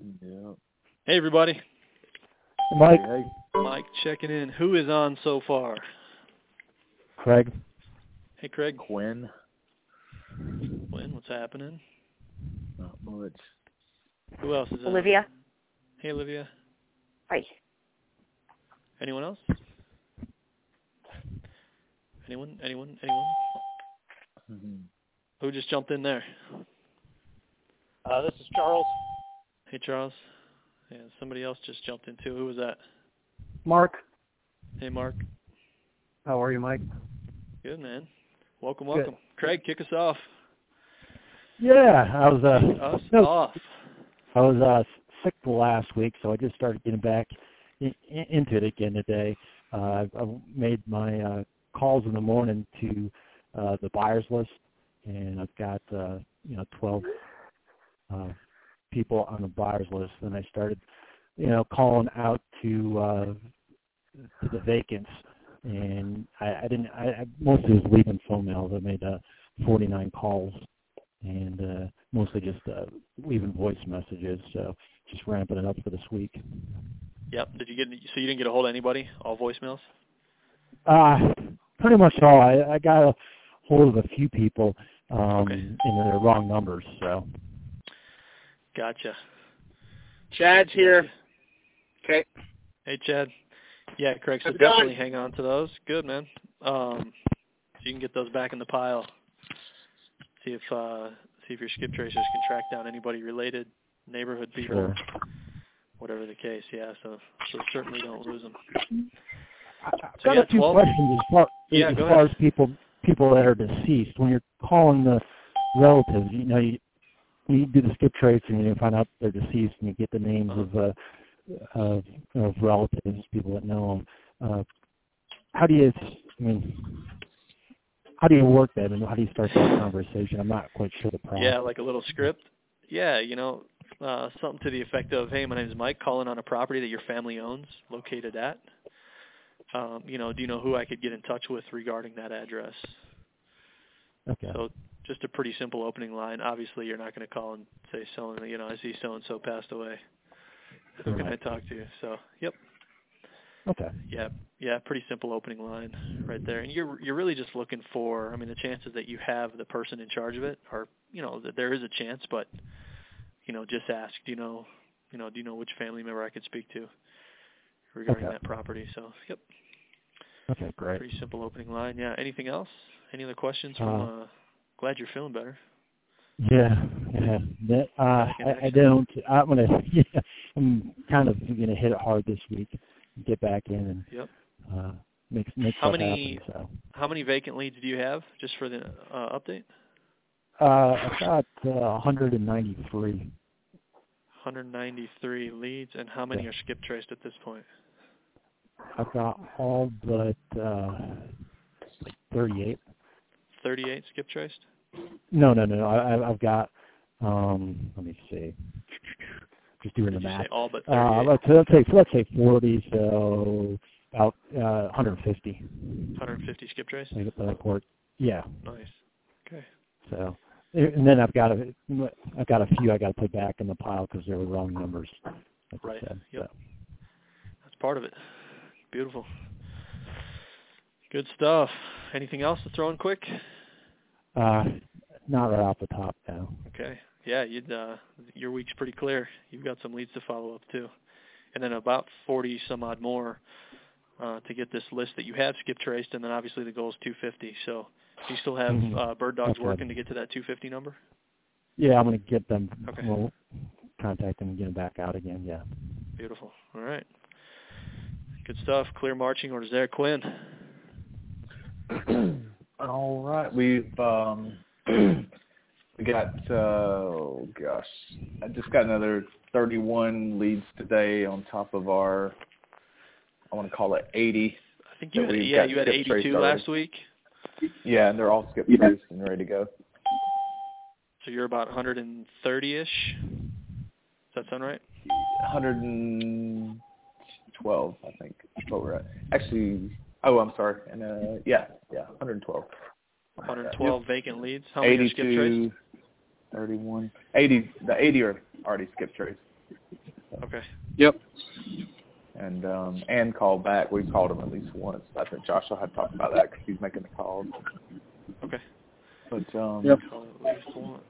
Yeah. Hey, everybody. Mike. Hey. Mike checking in. Who is on so far? Craig. Hey, Craig. Quinn. Quinn, what's happening? Not much. Who else is on? Olivia. Hey, Olivia. Hi. Anyone else? Anyone? Mm-hmm. Who just jumped in there? This is Charles. Hey, Charles. Yeah, somebody else just jumped in too. Who was that? Mark. Hey, Mark. How are you, Mike? Good, man. Welcome. Good. Craig, kick us off. Yeah, I was off. I was sick last week, so I just started getting back into it again today. I made my calls in the morning to the buyers list, and I've got 12 people on the buyers list. And I started calling out to the vacants, and I mostly was leaving phone mails. I made 49 calls, and mostly just leaving voice messages. So just ramping it up for this week. Yep. So you didn't get a hold of anybody? All voicemails? Pretty much all. I got a hold of a few people, okay. And they're wrong numbers. So. Gotcha. Chad's here. Okay. Hey, Chad. Yeah, Craig, so How's it definitely going? hang on to those. Good, man. So you can get those back in the pile. See if your skip tracers can track down anybody related, neighborhood people, Sure. Whatever the case. Yeah, so certainly don't lose them. I've got a few questions as far as people that are deceased. When you're calling the relatives, you do the skip trace and you find out they're deceased, and you get the names of relatives, people that know them. How do you work that, and how do you start that conversation? I'm not quite sure the process. Yeah, like a little script. Yeah, something to the effect of, "Hey, my name is Mike, calling on a property that your family owns, located at. Do you know who I could get in touch with regarding that address?" Okay. So just a pretty simple opening line. Obviously, you're not going to call and say, I see so-and-so passed away. Who can I talk to? So, yep. Okay. Yeah, pretty simple opening line right there. And you're really just looking for, the chances that you have the person in charge of it are, that there is a chance, but, just ask, do you know which family member I could speak to regarding that property? So, yep. Okay, great. Pretty simple opening line. Yeah. Anything else? Any other questions? Glad you're feeling better. Yeah. I don't. I'm kind of gonna hit it hard this week, get back in, and yep. Make stuff happen. So. How many vacant leads do you have, just for the update? I've got 193. 193 leads, and how many are skip traced at this point? I've got all but 38. 38 skip traced? No. I've got. Let me see. Just doing the math. Say all but 38? Let's say 40. So about 150. 150 skip traced? Yeah. Nice. Okay. So, and then I've got a few I got to put back in the pile because they were wrong numbers. Like right. Said, yep. So. That's part of it. Beautiful. Good stuff. Anything else to throw in quick? Not right off the top now. Okay. Yeah, your week's pretty clear. You've got some leads to follow up too, and then about 40 some odd more to get this list that you have skip traced, and then obviously the goal is 250. So, do you still have bird dogs working to get to that 250 number? Yeah, I'm going to get them. Okay. We'll contact them and get them back out again. Yeah. Beautiful. All right. Good stuff. Clear marching orders there, Quinn. All right, we got I just got another 31 leads today on top of our, I want to call it 80. I think you had 82 last week. Yeah, and they're all skip traced and ready to go. So you're about 130-ish. Does that sound right? 112, I think. That's what we're at. Actually, I'm sorry. And 112. 112 vacant leads. How many are skip traced? 31. 80. The 80 are already skip traced. Okay. Yep. And called back. We called him at least once. I think Joshua had talked about that because he's making the calls. Okay. But yep. Call at least once.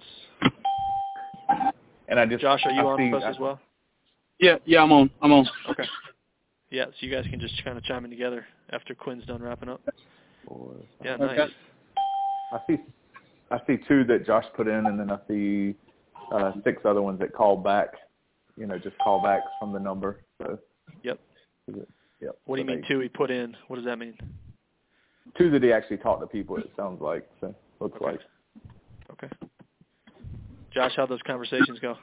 And I just Josh, are you on with us as well? Yeah, I'm on. Okay. Yeah, so you guys can just kind of chime in together after Quinn's done wrapping up. Yeah, nice. Okay. I see 2 that Josh put in, and then I see 6 other ones that called back. Just callbacks from the number. So. Yep. Yep. What do you mean 2 he put in? What does that mean? 2 that he actually talked to people, it sounds like. So looks like. Okay. Josh, how'd those conversations go?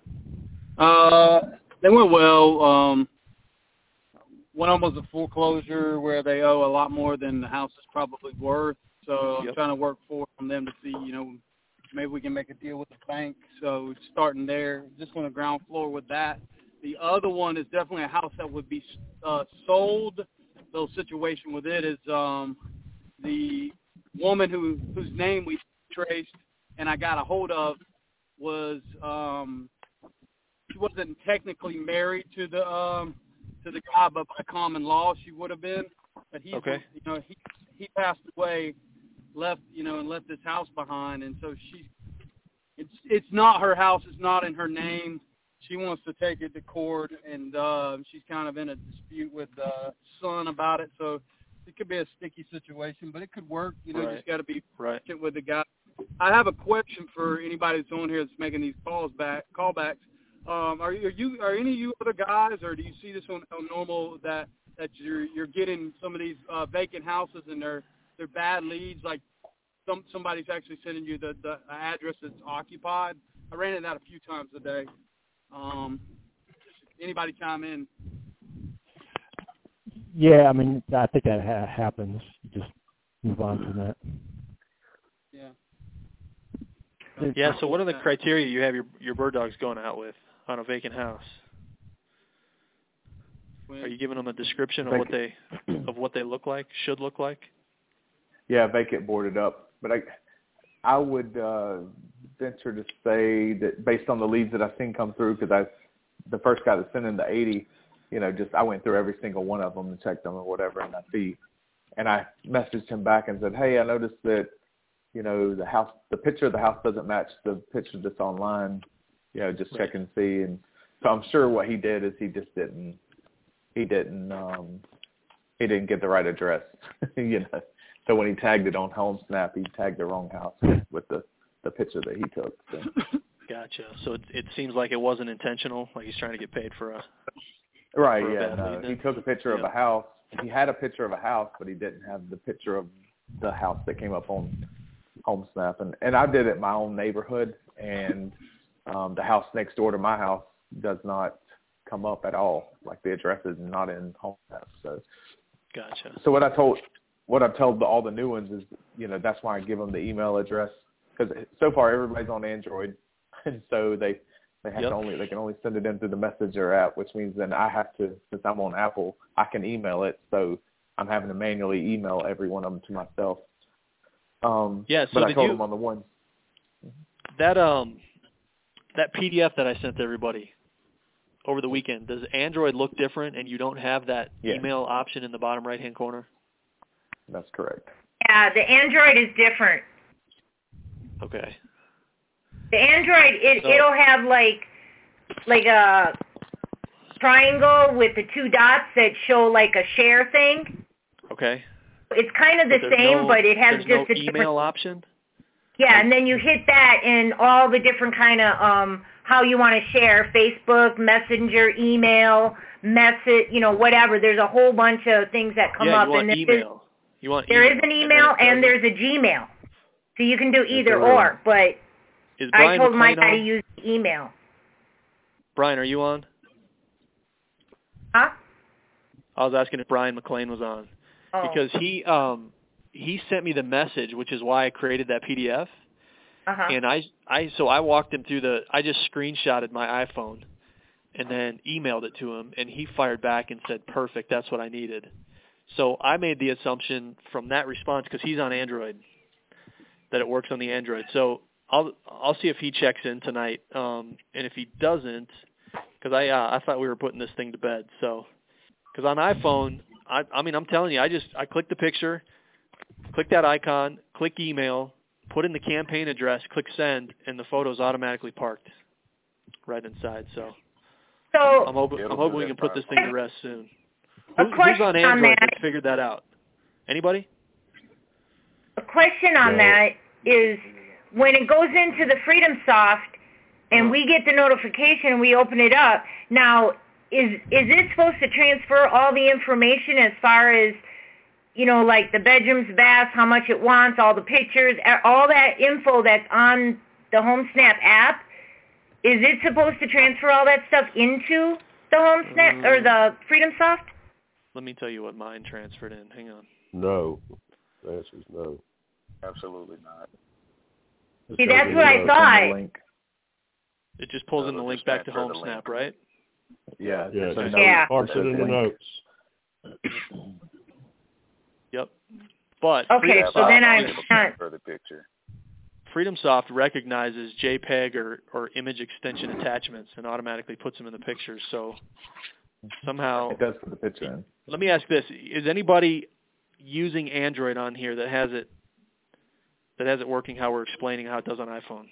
They went well. One of them was a foreclosure where they owe a lot more than the house is probably worth. So I'm trying to work forward from them to see, maybe we can make a deal with the bank. So starting there, just on the ground floor with that. The other one is definitely a house that would be sold. The situation with it is the woman whose name we traced and I got a hold of was she wasn't technically married to the guy, but by common law she would have been. But he passed away, left this house behind, and so it's not her house. It's not in her name. She wants to take it to court, and she's kind of in a dispute with the son about it. So it could be a sticky situation, but it could work. You just got to be patient with the guy. I have a question for anybody that's on here that's making these callbacks. Are any of you other guys, or do you see this on normal that you're getting some of these vacant houses and they're bad leads, like somebody's actually sending you the address that's occupied? I ran into that a few times a day. Anybody chime in? Yeah, I mean, I think that happens. Just move on from that. Yeah. Yeah, so what are the criteria you have your bird dogs going out with on a vacant house? Are you giving them a description of what they look like, should look like? Yeah, vacant, boarded up. But I would venture to say that based on the leads that I've seen come through, because the first guy that sent in the 80, I went through every single one of them and checked them or whatever, and I messaged him back and said, hey, I noticed that the picture of the house doesn't match the picture that's online. Just check and see. And so I'm sure what he did is he didn't get the right address. So when he tagged it on HomeSnap, he tagged the wrong house with the picture that he took. So. Gotcha. So it seems like it wasn't intentional, like he's trying to get paid for a right. For a yeah, bad no. lead. He took a picture of a house. He had a picture of a house, but he didn't have the picture of the house that came up on HomeSnap. And I did it in my own neighborhood, and the house next door to my house does not come up at all. Like the address is not in HomeSnap. So, gotcha. So what I've told all the new ones is, that's why I give them the email address, because so far everybody's on Android, and so they can only send it in through the Messenger app, which means then I have to, since I'm on Apple, I can email it. So I'm having to manually email every one of them to myself. So but I told them on the one. That PDF that I sent to everybody over the weekend, does Android look different and you don't have that email option in the bottom right-hand corner? That's correct. Yeah, the Android is different. Okay. The Android, it'll have like a triangle with the 2 dots that show like a share thing. Okay. It's kind of the same, but it has just a email option? Yeah, and then you hit that and all the different kind of how you want to share, Facebook, Messenger, email, message, whatever. There's a whole bunch of things that come up. You want email. There is an email and there's a Gmail. So you can do either or, but I told my guy to use email. Brian, are you on? Huh? I was asking if Brian McLean was on. Oh. Because he sent me the message, which is why I created that PDF. Uh-huh. And I walked him through I just screenshotted my iPhone and then emailed it to him, and he fired back and said, perfect, that's what I needed. So I made the assumption from that response, because he's on Android, that it works on the Android. So I'll see if he checks in tonight, and if he doesn't, because I thought we were putting this thing to bed. So, because on iPhone, I mean, I'm telling you, I click the picture, click that icon, click email, put in the campaign address, click send, and the photo's automatically parked right inside. So I'm hoping we can put this thing to rest soon. Who's on Android that figured that out? Anybody? A question on that is, when it goes into the FreedomSoft and we get the notification and we open it up, now is it supposed to transfer all the information as far as, you know, like the bedrooms, baths, how much it wants, all the pictures, all that info that's on the HomeSnap app? Is it supposed to transfer all that stuff into the HomeSnap or the FreedomSoft? Let me tell you what mine transferred in. Hang on. No. The answer is no. Absolutely not. See, that's what I thought. It just pulls in the link back to HomeSnap, right? Yeah. Yeah. Parts it in the notes. Yep. But okay, so then I'm not. For the picture. FreedomSoft recognizes JPEG or image extension attachments and automatically puts them in the pictures. So somehow it does put the picture in. Let me ask this: is anybody using Android on here that has it working how we're explaining how it does on iPhone?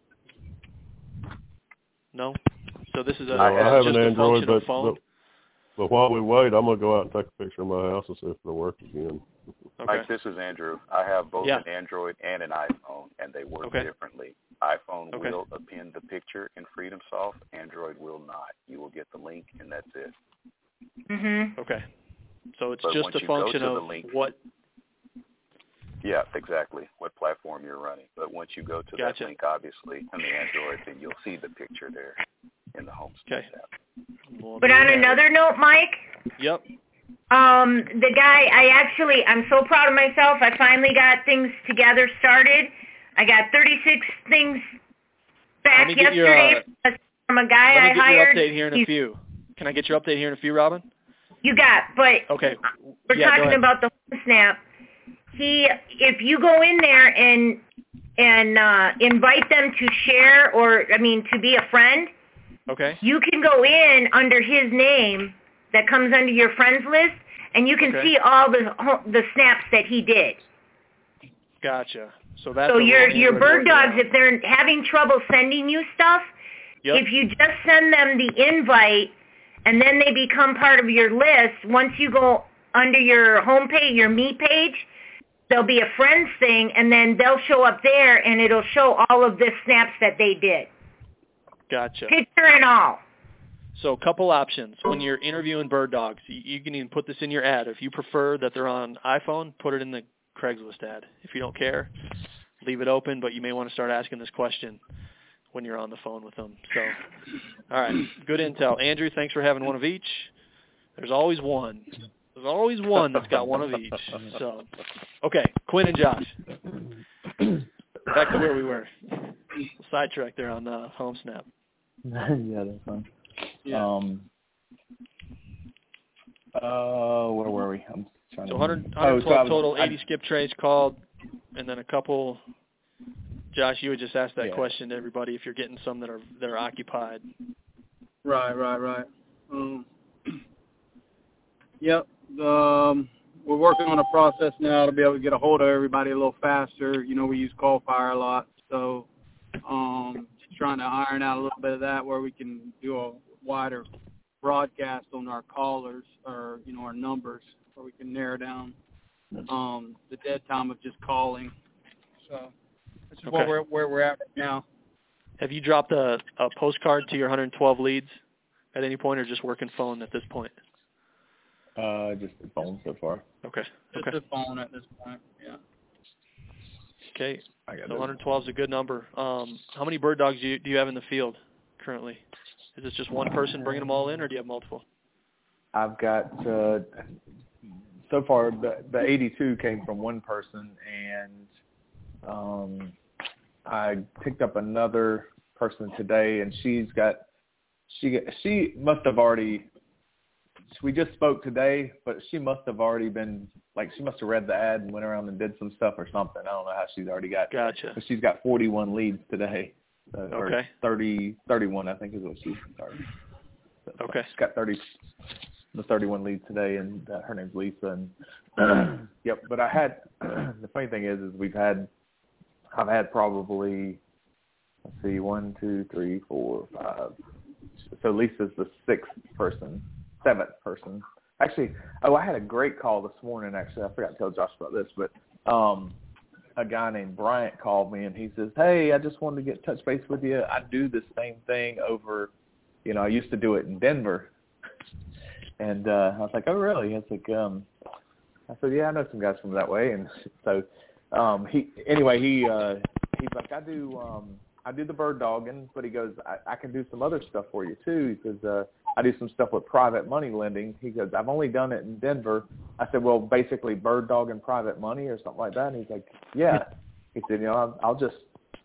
No? So this is I have just an a Android, functional phone? But while we wait, I'm going to go out and take a picture of my house and see if it'll work again. Okay. Mike, this is Andrew. I have both an Android and an iPhone, and they work differently. iPhone will append the picture in FreedomSoft. Android will not. You will get the link, and that's it. Mm-hmm. Okay. So it's just a function of what... Yeah, exactly, what platform you're running. But once you go to that link, obviously, on the Android, then you'll see the picture there in the HomeSnap app. But on another note, Mike? Yep. The guy, I'm so proud of myself. I finally got things together started. I got 36 things back yesterday from a guy I hired. Let me get your update here in a few. Can I get your update here in a few, Robin? You got, but okay. We're talking about the HomeSnap. If you go in there and invite them to share to be a friend, okay, you can go in under his name that comes under your friends list, and you can see all the snaps that he did. Gotcha. So that's your bird dogs, if they're having trouble sending you stuff, if you just send them the invite and then they become part of your list, once you go under your homepage, your Me page, there'll be a friends thing, and then they'll show up there, and it'll show all of the snaps that they did. Gotcha. Picture and all. So a couple options. When you're interviewing bird dogs, you can even put this in your ad. If you prefer that they're on iPhone, put it in the Craigslist ad. If you don't care, leave it open, but you may want to start asking this question when you're on the phone with them. So, all right, good intel. Andrew, thanks for having one of each. There's always one. There's always one that's got one of each. So, okay, Quinn and Josh. Back to where we were. Sidetrack there on HomeSnap. Yeah, that's fine. Yeah. Where were we? I'm trying so to 112 total, 80 skip trays called, and then a couple. Josh, you would just ask that question to everybody if you're getting some that are occupied. Right. Yep. We're working on a process now to be able to get a hold of everybody a little faster. You know, we use CallFire a lot, so just trying to iron out a little bit of that where we can do a wider broadcast on our callers or, you know, our numbers where we can narrow down the dead time of just calling. So this is where we're at right now. Have you dropped a postcard to your 112 leads at any point, or just working phone at this point? Just the phone so far. Okay. Just the phone at this point, yeah. Okay. So 112 is a good number. How many bird dogs do you have in the field currently? Is this just one person bringing them all in, or do you have multiple? I've got, so far, the 82 came from one person, and I picked up another person today, and she must have already, we just spoke today, but she must have already been, she must have read the ad and went around and did some stuff or something. I don't know how she's already got. Gotcha. But she's got 41 leads today. Okay. 31, I think is what she started. So okay. She's got 31 leads today, and her name's Lisa. And yep. But I had the funny thing is I've had probably, let's see, 1, 2, 3, 4, 5. So Lisa's the seventh person. Actually, I had a great call this morning. Actually, I forgot to tell Josh about this, but a guy named Bryant called me, and he says, "Hey, I just wanted to touch base with you. I do the same thing over, I used to do it in Denver." And I was like, "Oh, really?" I said, "Yeah, I know some guys from that way." And so he's like, I do the bird dogging, but he goes, I can do some other stuff for you too. He says, I do some stuff with private money lending. He goes, I've only done it in Denver. I said, well, basically bird dogging private money or something like that. And he's like, yeah. He said, I'll just,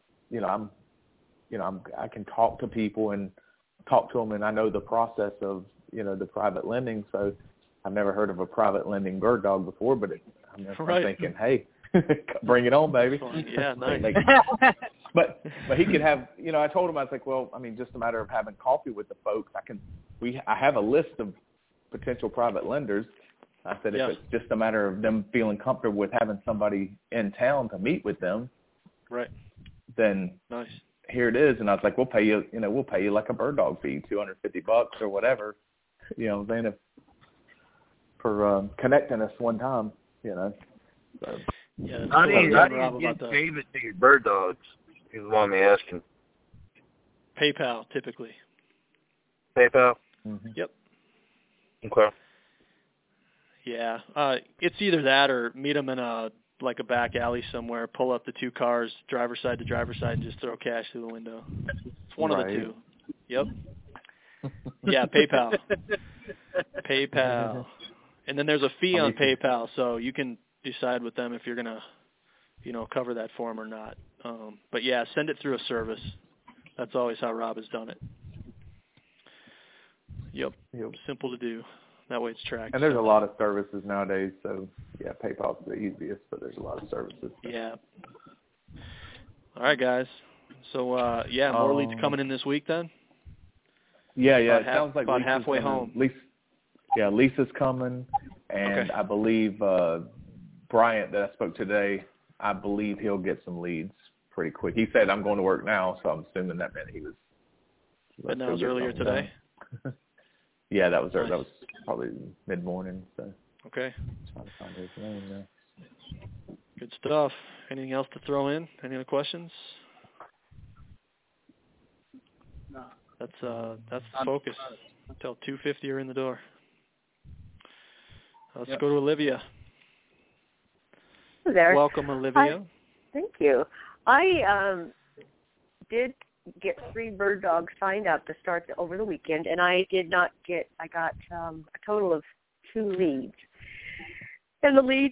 I can talk to people and talk to them, and I know the process of, the private lending. So I've never heard of a private lending bird dog before, but I'm thinking, hey, bring it on, baby. Yeah, nice. But he could have, I told him, I was like, well, I mean, just a matter of having coffee with the folks. I have a list of potential private lenders. I said, if it's just a matter of them feeling comfortable with having somebody in town to meet with them, right? Then nice. Here it is. And I was like, we'll pay you like a bird dog fee, $250 or whatever, then for connecting us one time, So. Yeah, how do you get payment to your bird dogs? If you want me asking. PayPal, typically. PayPal? Mm-hmm. Yep. Okay. Yeah, it's either that or meet them in a back alley somewhere, pull up the two cars, driver's side to driver's side, and just throw cash through the window. It's one of the two. Yep. Yeah, PayPal. PayPal. And then there's a fee on PayPal, so you can decide with them if you're going to, cover that for them or not. But, yeah, send it through a service. That's always how Rob has done it. Yep. Simple to do. That way it's tracked. And there's a lot of services nowadays, so, yeah, PayPal's the easiest, but there's a lot of services. Yeah. All right, guys. So, more leads coming in this week then? Yeah. It sounds like about halfway home. Lisa's coming, and I believe Bryant that I spoke to today, I believe he'll get some leads pretty quick. He said, I'm going to work now, so I'm assuming that meant he was. But that was earlier today? Yeah, that was nice. That was probably mid-morning. So. Okay. Trying to find his name now. Good stuff. Anything else to throw in? Any other questions? No. That's the focus. Until 2:50 are in the door. Let's go to Olivia. Hello there. Welcome, Olivia. Hi. Thank you. I did get 3 bird dogs signed up to start over the weekend, and I got a total of 2 leads. And the leads,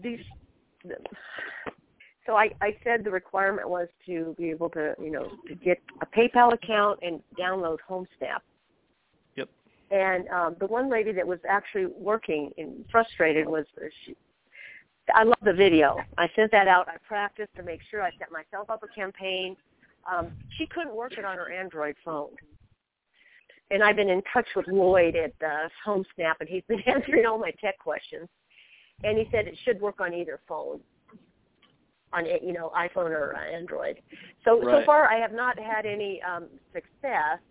so I said the requirement was to be able to, to get a PayPal account and download HomeSnap. Yep. And the one lady that was actually working and frustrated was I love the video. I sent that out. I practiced to make sure I set myself up a campaign. She couldn't work it on her Android phone. And I've been in touch with Lloyd at HomeSnap, and he's been answering all my tech questions. And he said it should work on either phone, on iPhone or Android. So far I have not had any success.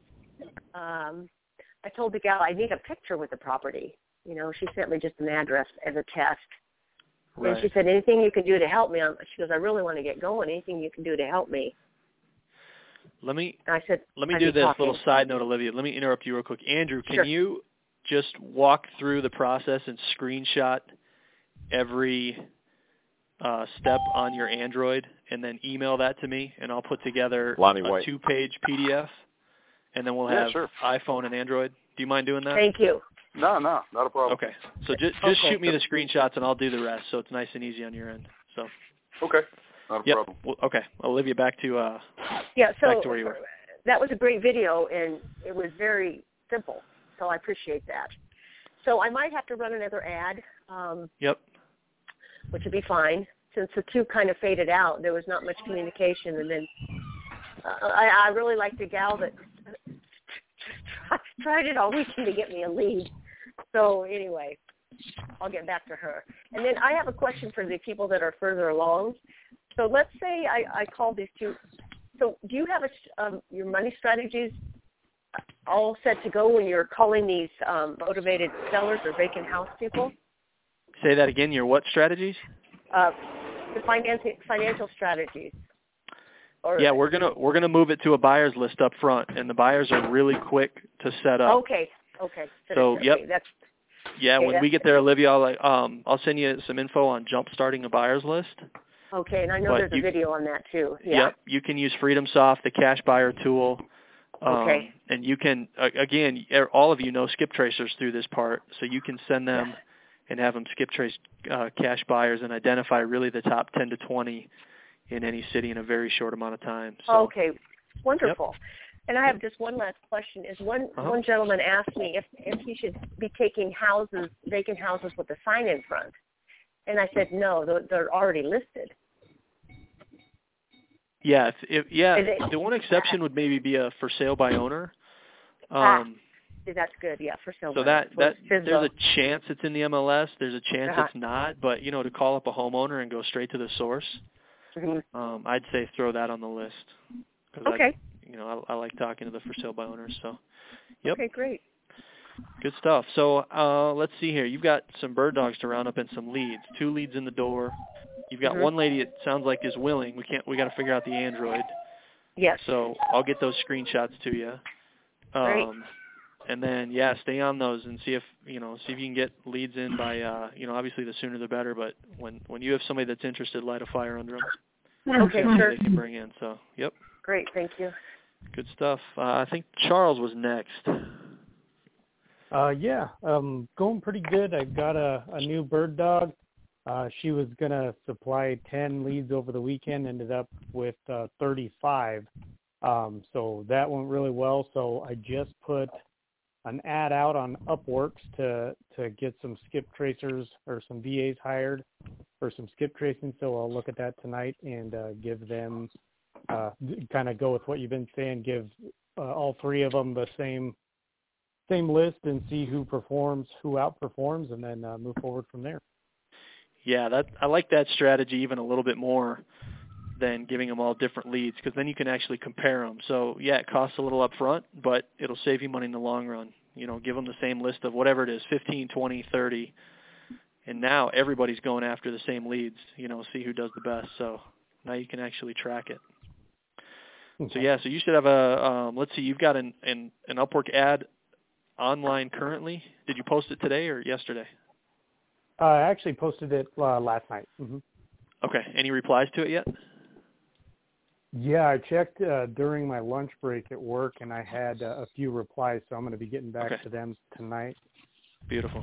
I told the gal I need a picture with the property. She sent me just an address as a test. Right. And she said, anything you can do to help me? She goes, I really want to get going. Anything you can do to help me? Let me do this little side note, Olivia. Let me interrupt you real quick. Andrew, can you just walk through the process and screenshot every step on your Android and then email that to me, and I'll put together a 2-page PDF, and then we'll have iPhone and Android. Do you mind doing that? Thank you. No, not a problem. Okay. So just shoot me the screenshots, and I'll do the rest, so it's nice and easy on your end. So. Okay. Not a problem. Well, okay. Olivia, back to back to where you were. That was a great video, and it was very simple, so I appreciate that. So I might have to run another ad. Which would be fine. Since the 2 kind of faded out, there was not much communication, and then I really like the gal that tried it all weekend to get me a lead. So anyway, I'll get back to her. And then I have a question for the people that are further along. So let's say I call these two. So do you have your money strategies all set to go when you're calling these motivated sellers or vacant house people? Say that again. Your what strategies? The financial strategies. Yeah, we're gonna move it to a buyer's list up front, and the buyers are really quick to set up. Okay. So yep. Okay, when we get there, Olivia, I'll send you some info on jump starting a buyer's list. Okay, and I know there's a video on that too. Yeah. Yep, you can use FreedomSoft, the cash buyer tool. Okay. And you can, again, all of you know skip tracers through this part, so you can send them and have them skip trace cash buyers and identify really the top 10 to 20 in any city in a very short amount of time. So, okay, wonderful. Yep. And I have just one last question. One gentleman asked me if he should be taking vacant houses with a sign in front. And I said, no, they're already listed. Yeah, the one exception would maybe be a for sale by owner. That's good, yeah, for sale. So that there's a chance it's in the MLS. There's a chance it's not. But to call up a homeowner and go straight to the source, I'd say throw that on the list. Okay. I like talking to the for sale by owners. So, yep. Okay, great. Good stuff. So let's see here. You've got some bird dogs to round up and some leads. 2 leads in the door. You've got one lady it sounds like is willing. We got to figure out the Android. Yes. So I'll get those screenshots to you. Great. And then stay on those and see if you can get leads in by obviously the sooner the better. But when you have somebody that's interested, light a fire under them. Okay, sure. They can bring in. So yep. Great, thank you. Good stuff. I think Charles was next. Going pretty good. I've got a new bird dog. She was going to supply 10 leads over the weekend, ended up with 35. So that went really well. So I just put an ad out on Upworks to get some skip tracers or some VAs hired for some skip tracing. So I'll look at that tonight and give them, kind of go with what you've been saying, give all 3 of them the same list and see who outperforms, and then move forward from there. Yeah, I like that strategy even a little bit more than giving them all different leads, because then you can actually compare them. So, it costs a little up front, but it'll save you money in the long run. Give them the same list of whatever it is, 15, 20, 30, and now everybody's going after the same leads, see who does the best. So now you can actually track it. Okay. So you should have let's see, you've got an Upwork ad online currently. Did you post it today or yesterday? I actually posted it last night. Mm-hmm. Okay. Any replies to it yet? Yeah, I checked during my lunch break at work, and I had a few replies, so I'm going to be getting back to them tonight. Beautiful.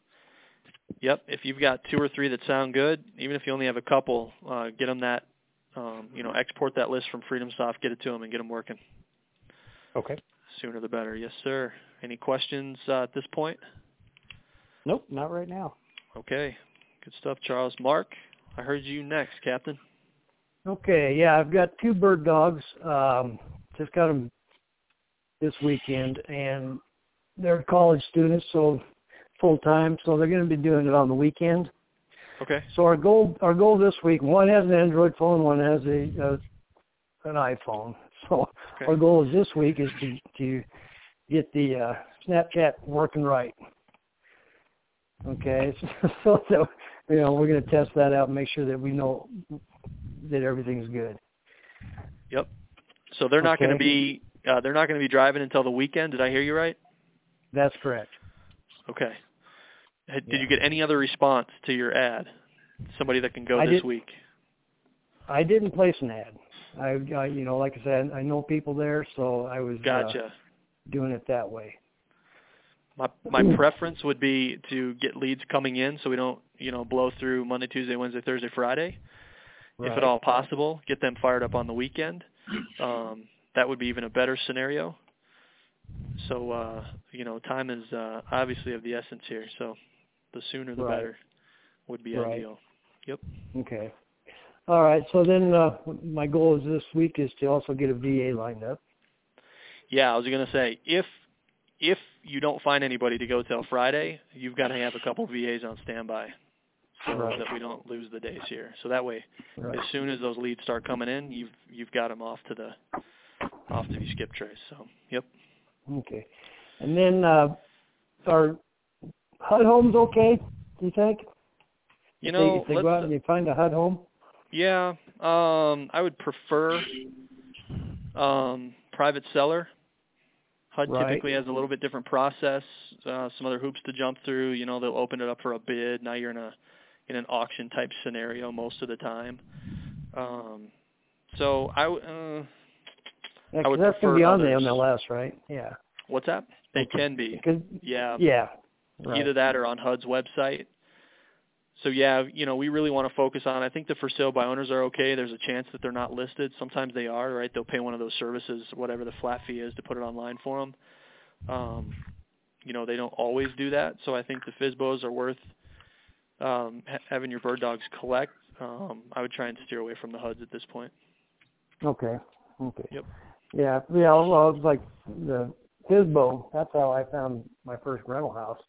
Yep. If you've got 2 or 3 that sound good, even if you only have a couple, get them that, export that list from FreedomSoft, get it to them, and get them working. Okay. Sooner the better. Yes, sir. Any questions at this point? Nope, not right now. Okay. Good stuff, Charles. Mark, I heard you next, Captain. Okay, yeah, I've got 2 bird dogs. Just got them this weekend, and they're college students, so full-time, so they're going to be doing it on the weekend. Okay. So our goal this week, one has an Android phone, one has an iPhone. So our goal is this week is to get the Snapchat working right. Okay, so we're going to test that out and make sure that we know that everything's good. Yep. So they're not going to be driving until the weekend. Did I hear you right? That's correct. Okay. Did you get any other response to your ad? Somebody that can go this week? I didn't place an ad. I like I said, I know people there, so I was doing it that way. My preference would be to get leads coming in, so we don't blow through Monday, Tuesday, Wednesday, Thursday, Friday. Right. If at all possible, get them fired up on the weekend. That would be even a better scenario. So time is obviously of the essence here. So the sooner the better would be ideal. Yep. Okay. All right. So then my goal is this week is to also get a VA lined up. Yeah, I was going to say, if you don't find anybody to go till Friday, you've got to have a couple VAs on standby so that we don't lose the days here. So that way, as soon as those leads start coming in, you've got them off to the skip trace. So, yep. Okay. And then are HUD homes okay, do you think? If they go out and you find a HUD home? Yeah. I would prefer private seller. HUD typically has a little bit different process, some other hoops to jump through. They'll open it up for a bid. Now you're in an auction type scenario most of the time. So I would that's going to be on the MLS, right? Yeah. What's that? They can be. Yeah. Yeah. Right. Either that or on HUD's website. So yeah, we really want to focus on. I think the for sale by owners are okay. There's a chance that they're not listed. Sometimes they are, right? They'll pay one of those services, whatever the flat fee is, to put it online for them. They don't always do that. So I think the FSBOs are worth having your bird dogs collect. I would try and steer away from the HUDs at this point. Okay. Yep. Yeah. Well, it's like the FSBO. That's how I found my first rental house.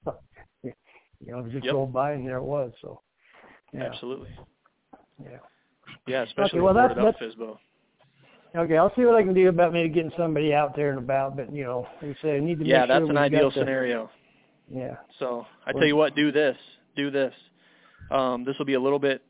Just go by and there it was. So, yeah. Absolutely. Yeah. Yeah, especially boarded up FSBO. Okay, I'll see what I can do about maybe getting somebody out there and about. But like I say, I need to. Yeah, that's an ideal scenario. Yeah. So I tell you what, do this. This will be a little bit,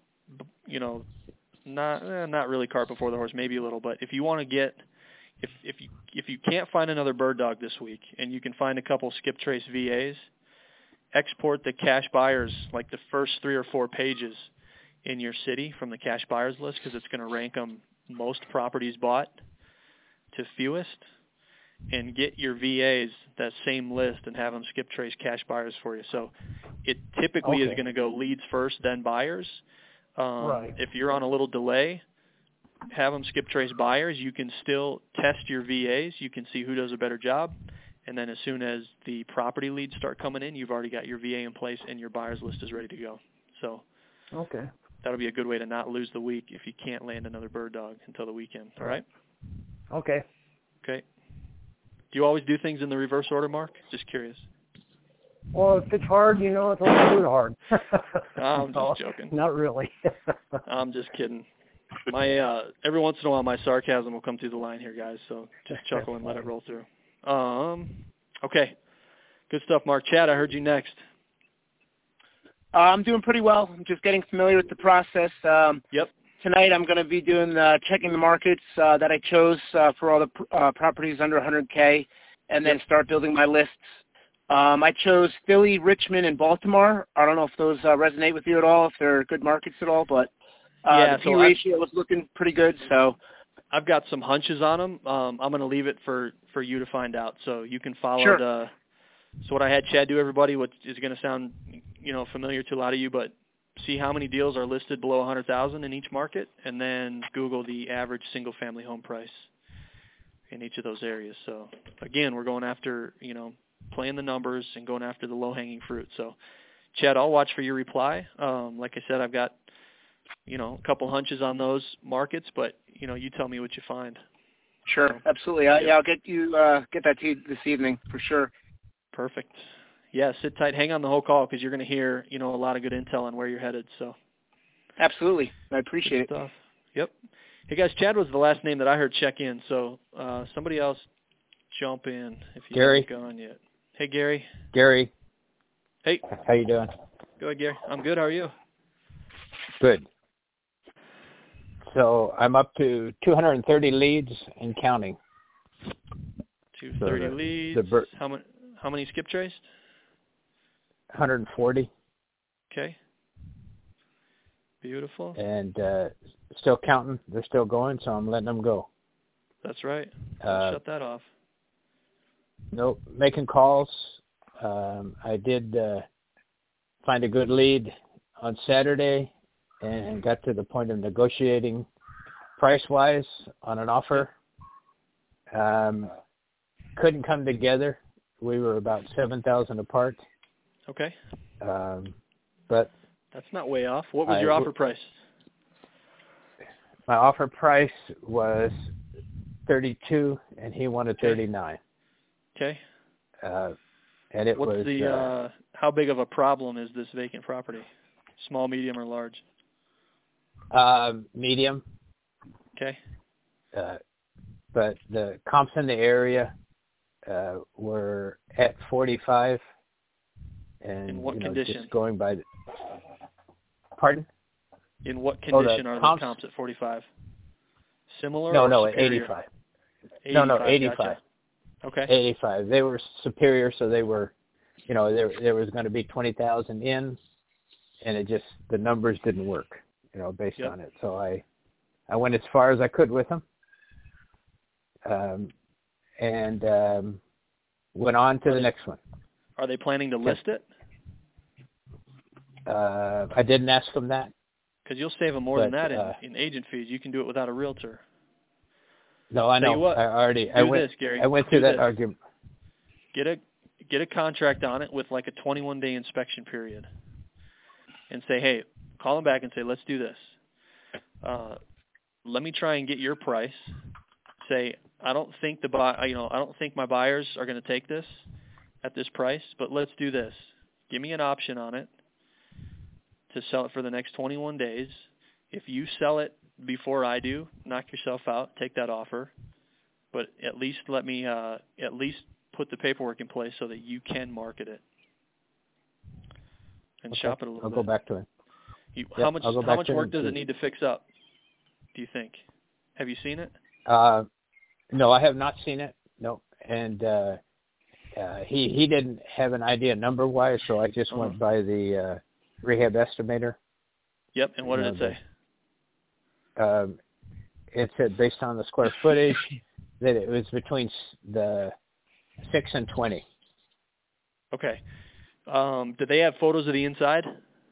not really cart before the horse, maybe a little. But if you want to get, if you can't find another bird dog this week, and you can find a couple skip trace VAs. Export the cash buyers, like the first 3 or 4 pages in your city from the cash buyers list, because it's going to rank them most properties bought to fewest, and get your VAs that same list and have them skip trace cash buyers for you. So it typically is going to go leads first, then buyers. If you're on a little delay, have them skip trace buyers. You can still test your VAs. You can see who does a better job. And then as soon as the property leads start coming in, you've already got your VA in place and your buyers list is ready to go. So that'll be a good way to not lose the week if you can't land another bird dog until the weekend. All right? Okay. Do you always do things in the reverse order, Mark? Just curious. Well, if it's hard, it's a little bit hard. I'm just joking. Not really. I'm just kidding. Every once in a while, my sarcasm will come through the line here, guys. So just chuckle and let it roll through. Okay. Good stuff, Mark. Chad, I heard you next. I'm doing pretty well. I'm just getting familiar with the process. Yep. Tonight I'm going to be doing checking the markets that I chose for all the properties under 100K, and then start building my lists. I chose Philly, Richmond, and Baltimore. I don't know if those resonate with you at all, if they're good markets at all, but the P ratio was looking pretty good, so... I've got some hunches on them. I'm going to leave it for you to find out. So you can follow so what I had Chad do, everybody, what is going to sound, familiar to a lot of you, but see how many deals are listed below $100,000 in each market, and then Google the average single-family home price in each of those areas. So again, we're going after, playing the numbers and going after the low-hanging fruit. So Chad, I'll watch for your reply. Like I said, I've got a couple hunches on those markets, but you tell me what you find. Sure, absolutely. I'll get that to you this evening for sure. Perfect. Yeah, sit tight. Hang on the whole call because you're going to hear a lot of good intel on where you're headed. So. Absolutely, I appreciate it. Stuff. Yep. Hey guys, Chad was the last name that I heard check in. So somebody else jump in if you haven't gone yet. Hey Gary. Gary. Hey. How you doing? Go ahead, Gary. I'm good. How are you? Good. So I'm up to 230 leads and counting. 230 leads. How many skip traced? 140. Okay. Beautiful. And still counting. They're still going, so I'm letting them go. That's right. Shut that off. Nope. Making calls. I did find a good lead on Saturday and got to the point of negotiating price-wise on an offer. Couldn't come together. We were about $7,000 apart. Okay. But that's not way off. What was your offer price? My offer price was 32, and he wanted 39. Okay. And it What's was the how big of a problem is this vacant property? Small, medium, or large? Medium. Okay. But the comps in the area were at 45. And in what condition? Just going by. Pardon? In what condition are the comps at 45? Similar? No, or at 85. 85. No, 85. Gotcha. Okay. 85. They were superior, so they were, there was going to be 20,000 in, and it just the numbers didn't work, based on it. So I went as far as I could with them, and went on to the next one. Are they planning to list it? I didn't ask them that. Because you'll save them more than that in agent fees. You can do it without a realtor. No, I know. I went through that argument. Get a contract on it with like a 21-day inspection period, and say, hey, call them back and say, let's do this. Let me try and get your price. Say, I don't think my buyers are going to take this at this price, but let's do this. Give me an option on it to sell it for the next 21 days. If you sell it before I do, knock yourself out, take that offer. But at least let me put the paperwork in place so that you can market it and shop it a little bit. I'll go back to it. How much work does it need to fix up, do you think? Have you seen it? No, I have not seen it. No. And he didn't have an idea number-wise, so I just went by the rehab estimator. Yep, and what did it say? It said based on the square footage that it was between the 6 and 20. Okay. Did they have photos of the inside?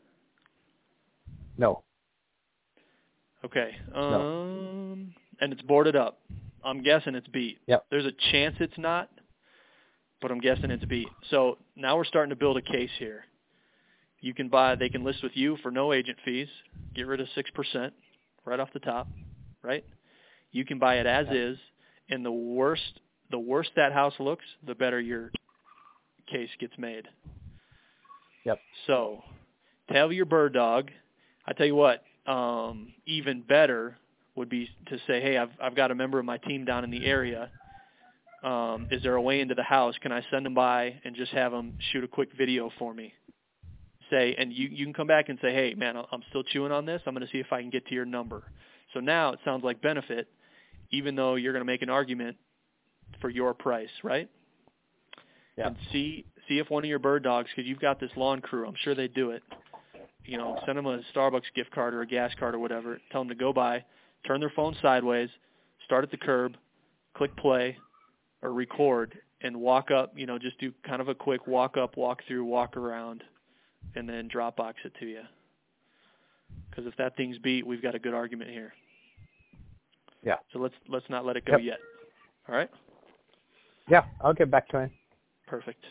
No. Okay. No. And it's boarded up. I'm guessing it's beat. Yep. There's a chance it's not, but I'm guessing it's beat. So now we're starting to build a case here. They can list with you for no agent fees, get rid of 6% right off the top, right? You can buy it as is, and the worse that house looks, the better your case gets made. Yep. So tell your bird dog. I tell you what, even better would be to say, hey, I've got a member of my team down in the area. Is there a way into the house? Can I send them by and just have them shoot a quick video for me? And you can come back and say, hey, man, I'm still chewing on this. I'm going to see if I can get to your number. So now it sounds like benefit, even though you're going to make an argument for your price, right? Yeah. And see if one of your bird dogs, because you've got this lawn crew, I'm sure they do it. Send them a Starbucks gift card or a gas card or whatever. Tell them to go by, turn their phone sideways, start at the curb, click play, or record, and walk up. Just do kind of a quick walk up, walk through, walk around, and then Dropbox it to you. Because if that thing's beat, we've got a good argument here. Yeah. So let's not let it go yet. All right? Yeah, I'll get back to him. Perfect.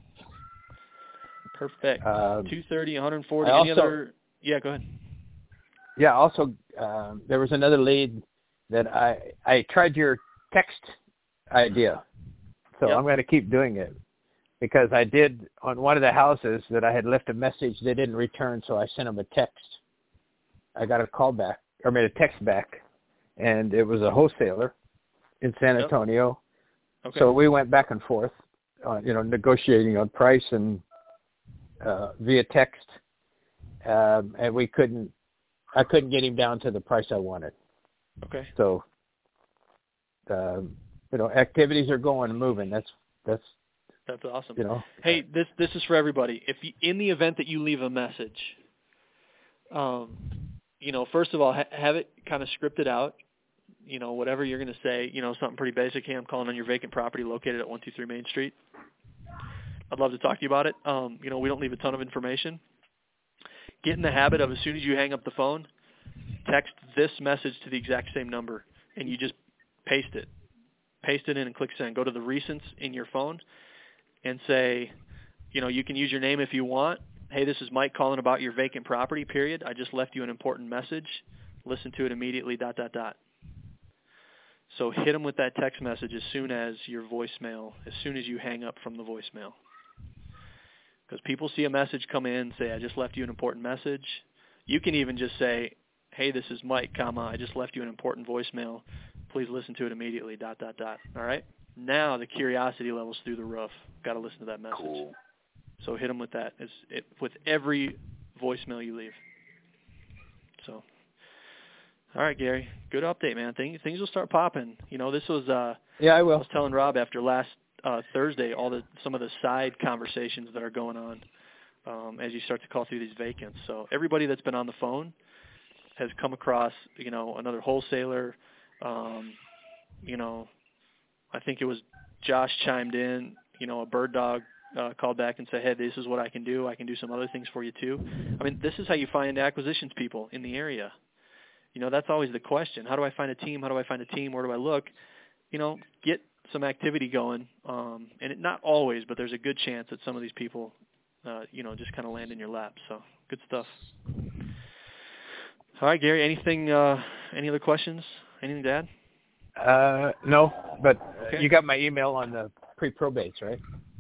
230, 140. Any other? Yeah, go ahead. Yeah. Also, there was another lead that I tried your text idea, so I'm going to keep doing it. Because I did on one of the houses that I had left a message, they didn't return, so I sent them a text. I got a text back, and it was a wholesaler in San Antonio. Okay. So we went back and forth, negotiating on price and via text, and I couldn't get him down to the price I wanted. Okay. So, activities are going and moving. That's awesome. Hey, this is for everybody. If in the event that you leave a message, first of all, have it kind of scripted out. Whatever you're going to say, something pretty basic. Hey, I'm calling on your vacant property located at 123 Main Street. I'd love to talk to you about it. We don't leave a ton of information. Get in the habit of, as soon as you hang up the phone, text this message to the exact same number, and you just paste it. Paste it in and click send. Go to the recents in your phone and say, you can use your name if you want. Hey, this is Mike calling about your vacant property, period. I just left you an important message. listen to it immediately, ... So hit them with that text message as soon as you hang up from the voicemail. Because people see a message come in, say, I just left you an important message. You can even just say, hey, this is Mike, I just left you an important voicemail. Please listen to it immediately, ... All right? Now the curiosity level's through the roof. Got to listen to that message. Cool. So hit them with that, with every voicemail you leave. So, all right, Gary, good update, man. Things will start popping. This was I will. I was telling Rob after last Thursday some of the side conversations that are going on as you start to call through these vacants. So everybody that's been on the phone has come across another wholesaler. I think it was Josh chimed in. A bird dog called back and said, hey, this is what I can do. I can do some other things for you too. I mean, this is how you find acquisitions people in the area. That's always the question. How do I find a team? Where do I look? Get some activity going. And not always, but there's a good chance that some of these people, just kind of land in your lap. So good stuff. All right, Gary, any other questions? Anything to add? No, but okay. You got my email on the pre-probates, right?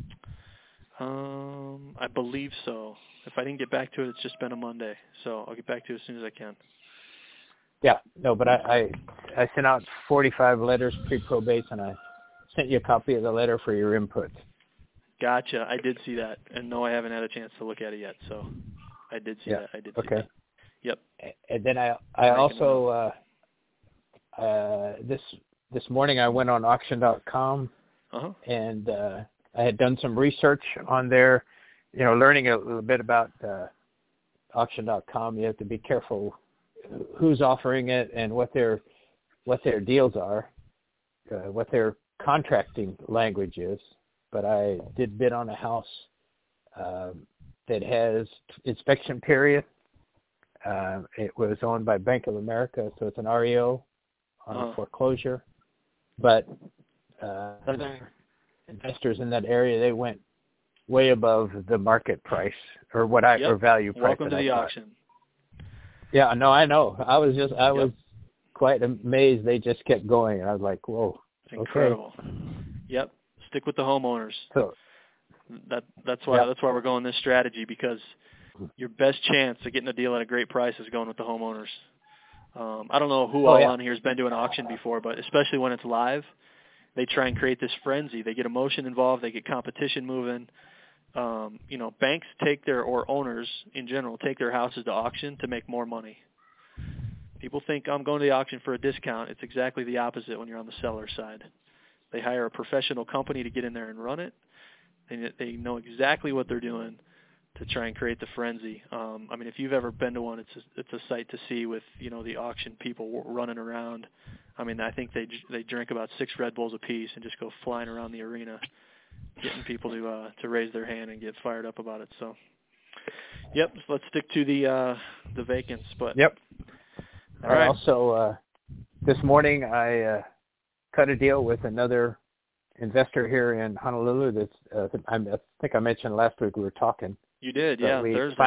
I believe so. If I didn't get back to it, it's just been a Monday, so I'll get back to it as soon as I can. Yeah, no, but I sent out 45 letters pre-probates, and I sent you a copy of the letter for your input. Gotcha. I did see that, and no, I haven't had a chance to look at it yet, so I did see that. Okay. Yep. And then I also this morning I went on auction.com, and I had done some research on there, learning a little bit about auction.com. You have to be careful who's offering it and what their deals are, what their contracting language is. But I did bid on a house that has inspection period. It was owned by Bank of America, so it's an REO on foreclosure. But other investors in that area, they went way above the market price or or value price. Welcome to the auction. Yeah, no, I know. I was quite amazed. They just kept going, and I was like, "Whoa, incredible!" Okay. Yep, stick with the homeowners. So that's why we're going this strategy, because your best chance of getting a deal at a great price is going with the homeowners. I don't know who on here has been to an auction before, but especially when it's live, they try and create this frenzy. They get emotion involved. They get competition moving. Banks or owners in general take their houses to auction to make more money. People think I'm going to the auction for a discount. It's exactly the opposite when you're on the seller side. They hire a professional company to get in there and run it. They know exactly what they're doing to try and create the frenzy. If you've ever been to one, it's a sight to see with the auction people running around. I think they drink about 6 Red Bulls apiece and just go flying around the arena, getting people to raise their hand and get fired up about it. So, so let's stick to the vacants. But yep. All right. Also, this morning I cut a deal with another investor here in Honolulu. That's I think I mentioned last week we were talking. You did, yeah. We Thursday.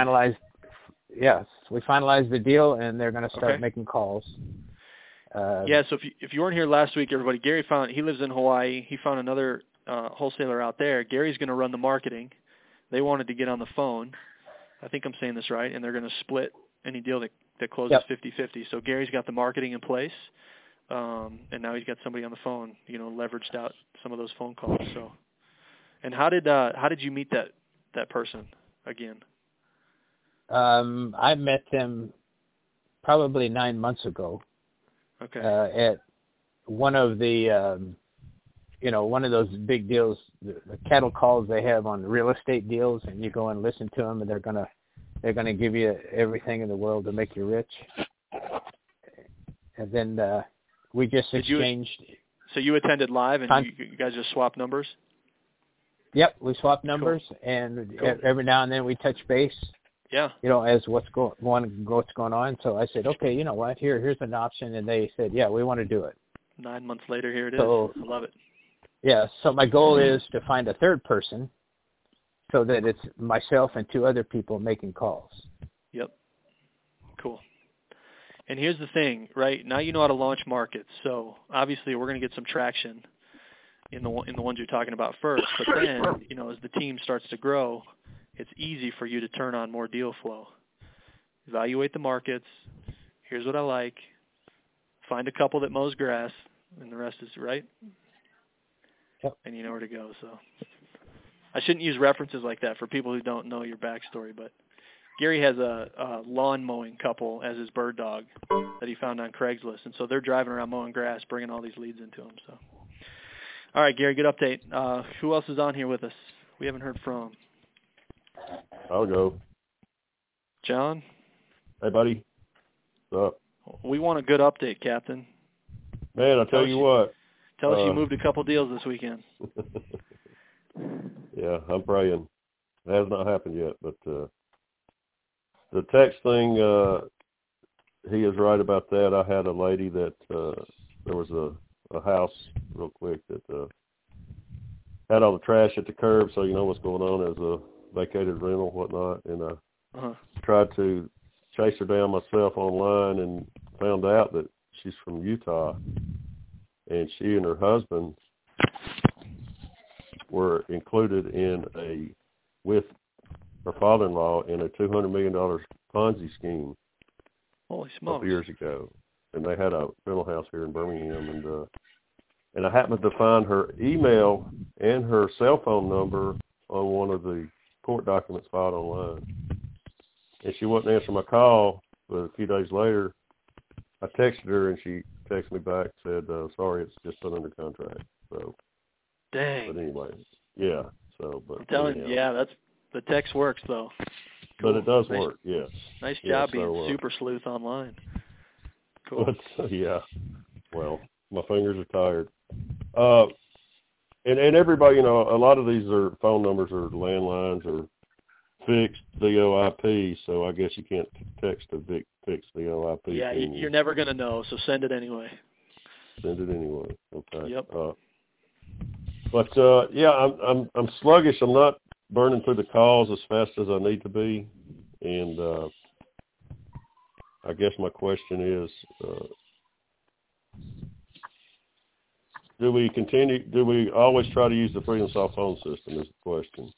we finalized the deal, and they're going to start making calls. So if you weren't here last week, everybody, Gary he lives in Hawaii. He found another wholesaler out there. Gary's going to run the marketing. They wanted to get on the phone. I think I'm saying this right, and they're going to split any deal that closes 50-50. So Gary's got the marketing in place, and now he's got somebody on the phone, leveraged out some of those phone calls. So, and how did you meet that person again? I met them probably 9 months ago. Okay. At one of the, one of those big deals, the cattle calls they have on real estate deals, and you go and listen to them, and they're gonna give you everything in the world to make you rich. And then we just exchanged. So you attended live, and you guys just swapped numbers? Yep, we swapped numbers, and every now and then we touch base. Yeah. As what's going on. So I said, okay, you know what? Here's an option, and they said, yeah, we want to do it. 9 months later, here it is. I love it. Yeah. So my goal is to find a third person, so that it's myself and 2 other people making calls. Yep. Cool. And here's the thing, right? Now you know how to launch markets. So obviously we're going to get some traction in the ones you're talking about first. But then, as the team starts to grow, it's easy for you to turn on more deal flow. Evaluate the markets. Here's what I like. Find a couple that mows grass, and the rest is right. Yep. And you know where to go. So I shouldn't use references like that for people who don't know your backstory, but Gary has a lawn mowing couple as his bird dog that he found on Craigslist, and so they're driving around mowing grass, bringing all these leads into him. So, all right, Gary, good update. Who else is on here with us? We haven't heard from. I'll go. John? Hey, buddy. What's up? We want a good update, Captain. Man, I'll tell you what. Tell us you moved a couple deals this weekend. Yeah, I'm praying. It has not happened yet, but the text thing, he is right about that. I had a lady that there was a house, real quick, that had all the trash at the curb, so you know what's going on as a vacated rental, whatnot, and I tried to chase her down myself online and found out that she's from Utah, and she and her husband were included with her father-in-law in a $200 million Ponzi scheme. Holy a smokes. couple years ago, and they had a rental house here in Birmingham, and I happened to find her email and her cell phone number on one of the court documents filed online, and she wouldn't answer my call. But a few days later, I texted her, and she texted me back, said, "Sorry, it's just put under contract." So, dang. But anyway, yeah. So, but I'm telling you, that's the text works though. Cool. But it does work, yes. Nice job being super sleuth online. Cool. But, yeah. Well, my fingers are tired. And everybody, a lot of these are phone numbers or landlines or fixed VoIP, so I guess you can't text a fixed VoIP. Yeah, you're never going to know, so send it anyway. Send it anyway. Okay. Yep. But yeah, I'm sluggish. I'm not burning through the calls as fast as I need to be, and I guess my question is, do we always try to use the FreedomSoft phone system is the question.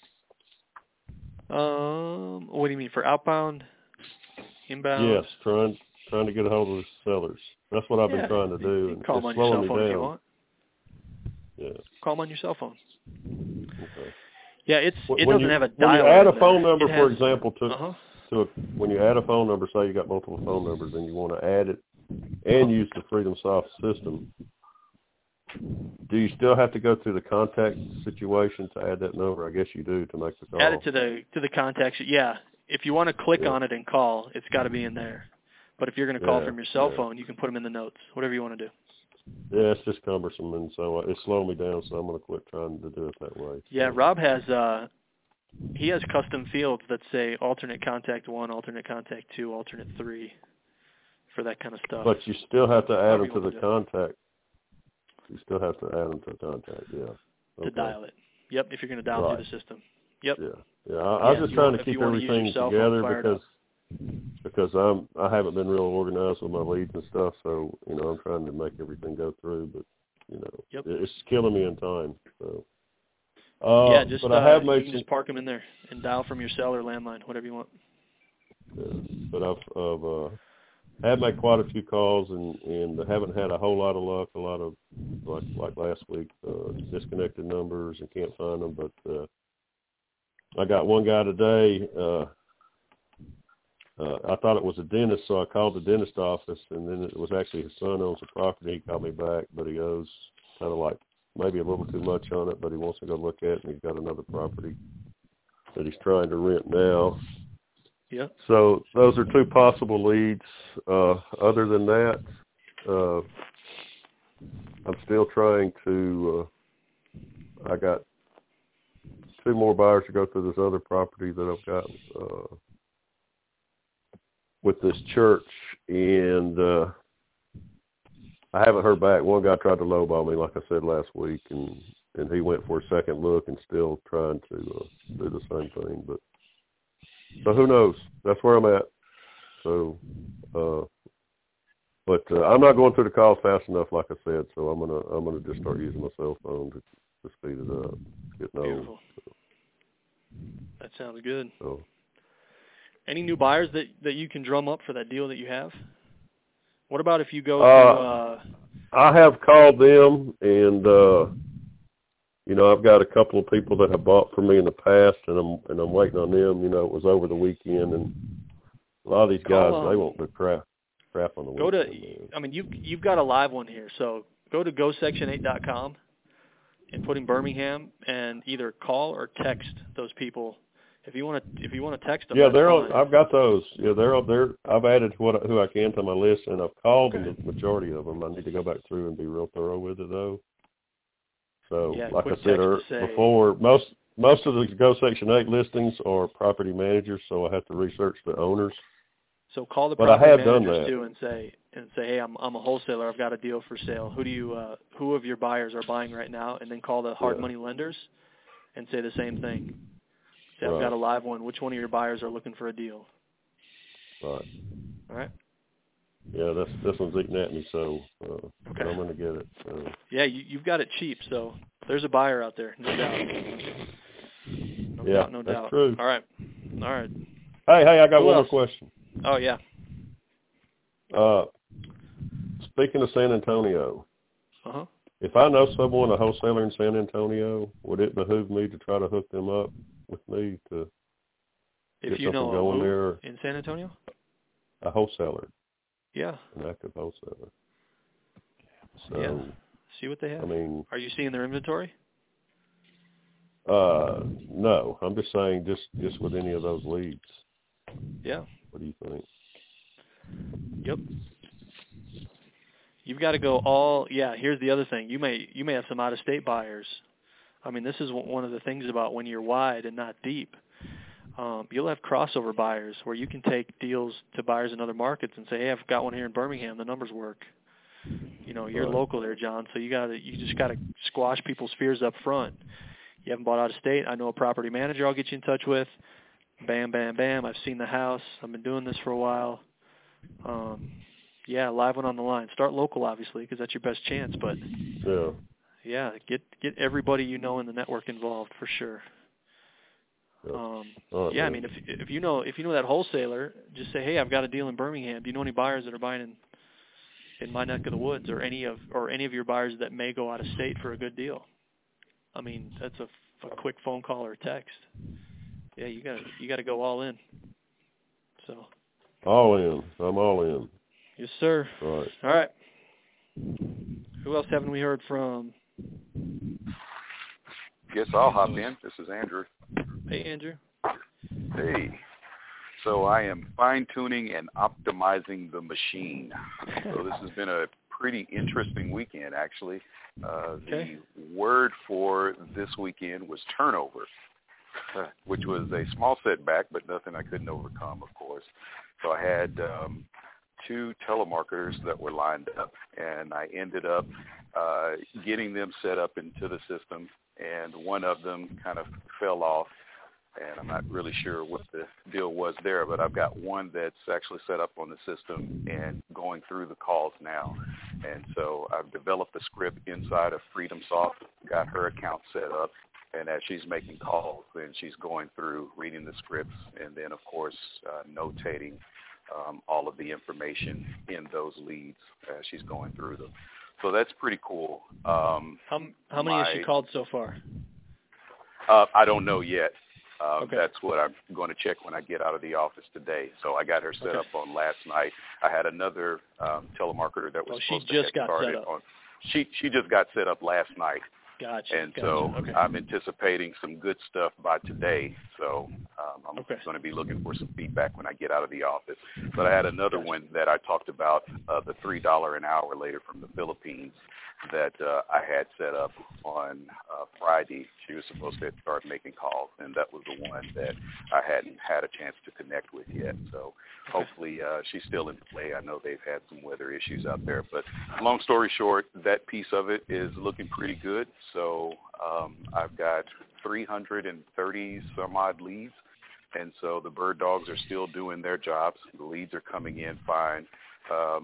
What do you mean, for outbound, inbound? Yes, trying to get a hold of the sellers. That's what I've been trying to do. You can call them on your cell phone if you want. Yeah. Call them on your cell phone. Okay. Yeah, it doesn't have a dial. When you add a phone number, for example, when you add a phone number, say you got multiple phone numbers, and you want to add it and use the FreedomSoft system, do you still have to go through the contact situation to add that number? I guess you do to make the call. Add it to the contacts. Yeah. If you want to click on it and call, it's got to be in there. But if you're going to call from your cell phone, you can put them in the notes, whatever you want to do. Yeah, it's just cumbersome, and so it's slowing me down, so I'm going to quit trying to do it that way. Yeah, Rob has he has custom fields that say alternate contact 1, alternate contact 2, alternate 3 for that kind of stuff. But you still have to add them to the contact. You still have to add them to the contact, yeah. Okay. To dial it. Yep, if you're going to dial through the system. Yep. Yeah. I was just trying to keep everything together because I haven't been real organized with my leads and stuff, so I'm trying to make everything go through, but it's killing me in time. So just but I have made you can just park them in there and dial from your cell or landline, whatever you want. Yeah, but I've had made quite a few calls and haven't had a whole lot of luck. A lot of like last week, disconnected numbers and can't find them. But I got one guy today. I thought it was a dentist, so I called the dentist office, and then it was actually his son owns the property. He called me back, but he owes kind of like maybe a little too much on it, but he wants to go look at it, and he's got another property that he's trying to rent now. Yeah. So those are two possible leads. Other than that, I'm still trying to. I got 2 more buyers to go through this other property that I've got with this church, and I haven't heard back. One guy tried to lowball me, like I said last week, and he went for a second look and still trying to do the same thing. But so who knows? That's where I'm at. So But I'm not going through the calls fast enough, like I said. So I'm gonna just start using my cell phone to speed it up. Getting old. So. That sounds good. So. Any new buyers that you can drum up for that deal that you have? What about if you go to? I have called them, and I've got a couple of people that have bought from me in the past, and I'm waiting on them. It was over the weekend, and a lot of these guys they won't do crap on the weekend. You've got a live one here, so go to gosection8.com and put in Birmingham, and either call or text those people. If you want to text them, they're on. I've got those. Yeah, they're. I've added who I can to my list, and I've called the majority of them. I need to go back through and be real thorough with it, though. So, like I said before, most of the Go Section 8 listings are property managers, so I have to research the owners. So call the property managers too, and say, hey, I'm a wholesaler. I've got a deal for sale. Who of your buyers are buying right now? And then call the hard money lenders, and say the same thing. I've got a live one. Which one of your buyers are looking for a deal? Right. All right. Yeah, this one's eating at me, so I'm going to get it. Yeah, you've got it cheap, so there's a buyer out there, no doubt. No doubt. That's true. All right. Hey, I got one more question. Oh, yeah. Speaking of San Antonio, uh-huh. If I know someone, a wholesaler in San Antonio, would it behoove me to try to hook them up with me to get something going there? In San Antonio? A wholesaler. Yeah. An active wholesaler. So, yeah. See what they have. Are you seeing their inventory? No. I'm just saying just with any of those leads. Yeah. What do you think? Yep. You've got to go here's the other thing. You may have some out-of-state buyers. This is one of the things about when you're wide and not deep. You'll have crossover buyers where you can take deals to buyers in other markets and say, hey, I've got one here in Birmingham. The numbers work. You're local there, John, so you just got to squash people's fears up front. You haven't bought out of state. I know a property manager I'll get you in touch with. Bam, bam, bam. I've seen the house. I've been doing this for a while. Live one on the line. Start local, obviously, because that's your best chance. But get everybody you know in the network involved for sure. If you know that wholesaler, just say, hey, I've got a deal in Birmingham. Do you know any buyers that are buying in my neck of the woods, or any of your buyers that may go out of state for a good deal? That's a quick phone call or text. Yeah, you got to go all in. So. All in. I'm all in. Yes, sir. Right. All right. Who else haven't we heard from? Guess I'll hop in. This is Andrew. Hey, Andrew. Hey. So I am fine-tuning and optimizing the machine. So this has been a pretty interesting weekend, actually. The word for this weekend was turnover, which was a small setback, but nothing I couldn't overcome, of course. So I had 2 telemarketers that were lined up, and I ended up getting them set up into the system, and one of them kind of fell off, and I'm not really sure what the deal was there, but I've got one that's actually set up on the system and going through the calls now. And so I've developed a script inside of FreedomSoft, got her account set up, and as she's making calls, then she's going through, reading the scripts, and then, of course, notating all of the information in those leads as she's going through them. So that's pretty cool. How many has she called so far? I don't know yet. Okay. That's what I'm going to check when I get out of the office today. So I got her set up on last night. I had another telemarketer that was supposed to get started on. She just got set up last night. Gotcha. And so I'm anticipating some good stuff by today. So I'm going to be looking for some feedback when I get out of the office. But I had another one that I talked about, the $3 an hour later from the Philippines that I had set up on Friday. She was supposed to start making calls, and that was the one that I hadn't had a chance to connect with yet. So hopefully she's still in play. I know they've had some weather issues out there. But long story short, that piece of it is looking pretty good. So I've got 330 some odd leads, and so the bird dogs are still doing their jobs. The leads are coming in fine.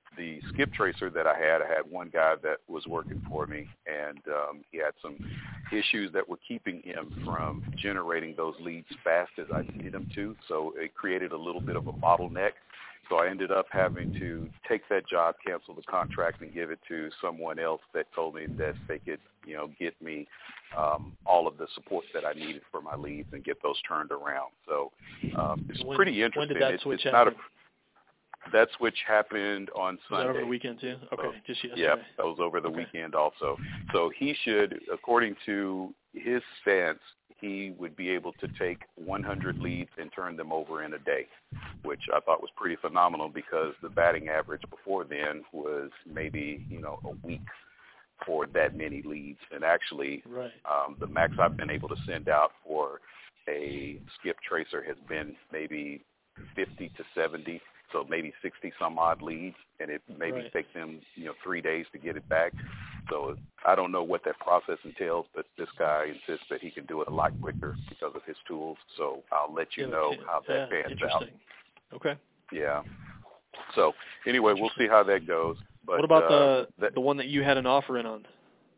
the skip tracer that I had one guy that was working for me, and he had some issues that were keeping him from generating those leads fast as I needed him to. So it created a little bit of a bottleneck. So I ended up having to take that job, cancel the contract, and give it to someone else that told me that they could, get me all of the support that I needed for my leads and get those turned around. So it's pretty interesting. When did that switch happen? That switch happened on Sunday. Was that over the weekend too? Okay, just yesterday. Yeah, that was over the weekend also. So he should, according to his stance, he would be able to take 100 leads and turn them over in a day, which I thought was pretty phenomenal because the batting average before then was maybe, a week for that many leads. And actually, the max I've been able to send out for a skip tracer has been maybe 50 to 70. So maybe 60 some odd leads, and it maybe take them, 3 days to get it back. So I don't know what that process entails, but this guy insists that he can do it a lot quicker because of his tools. So I'll let you know how that pans out. Okay. Yeah. So anyway, we'll see how that goes. But what about the one that you had an offer in on?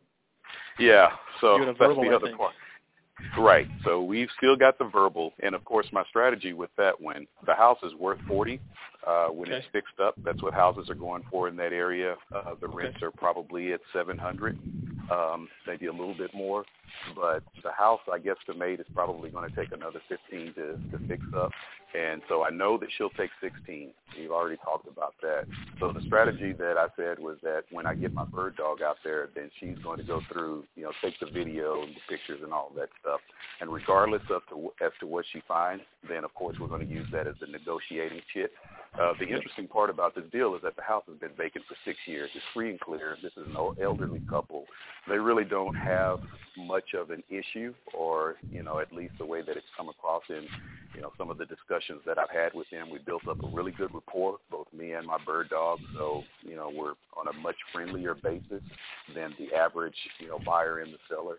Yeah. So you had a that's verbal, the other part. Right. So we've still got the verbal, and of course my strategy with that one, the house is worth 40 when it's fixed up. That's what houses are going for in that area. The rents are probably at 700, maybe a little bit more. But the house, I guess, to mate is probably going to take another 15 to fix up. And so I know that she'll take 16. We've already talked about that. So the strategy that I said was that when I get my bird dog out there, then she's going to go through, take the video and the pictures and all that stuff. And regardless as to what she finds, then, of course, we're going to use that as the negotiating chip. The interesting part about this deal is that the house has been vacant for 6 years. It's free and clear. This is an elderly couple. They really don't have much of an issue, or, at least the way that it's come across in, some of the discussions that I've had with them. We built up a really good rapport, both me and my bird dog. So, we're on a much friendlier basis than the average, buyer and the seller.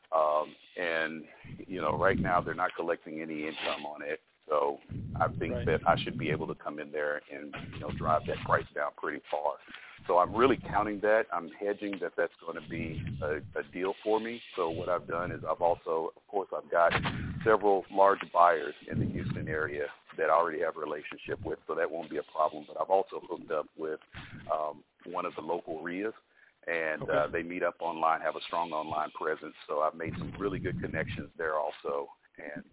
And, right now they're not collecting any income on it. So I think that I should be able to come in there and, drive that price down pretty far. So I'm really counting that. I'm hedging that that's going to be a deal for me. So what I've done is I've got several large buyers in the Houston area that I already have a relationship with, so that won't be a problem. But I've also hooked up with one of the local RIAs, and they meet up online, have a strong online presence. So I've made some really good connections there also. And,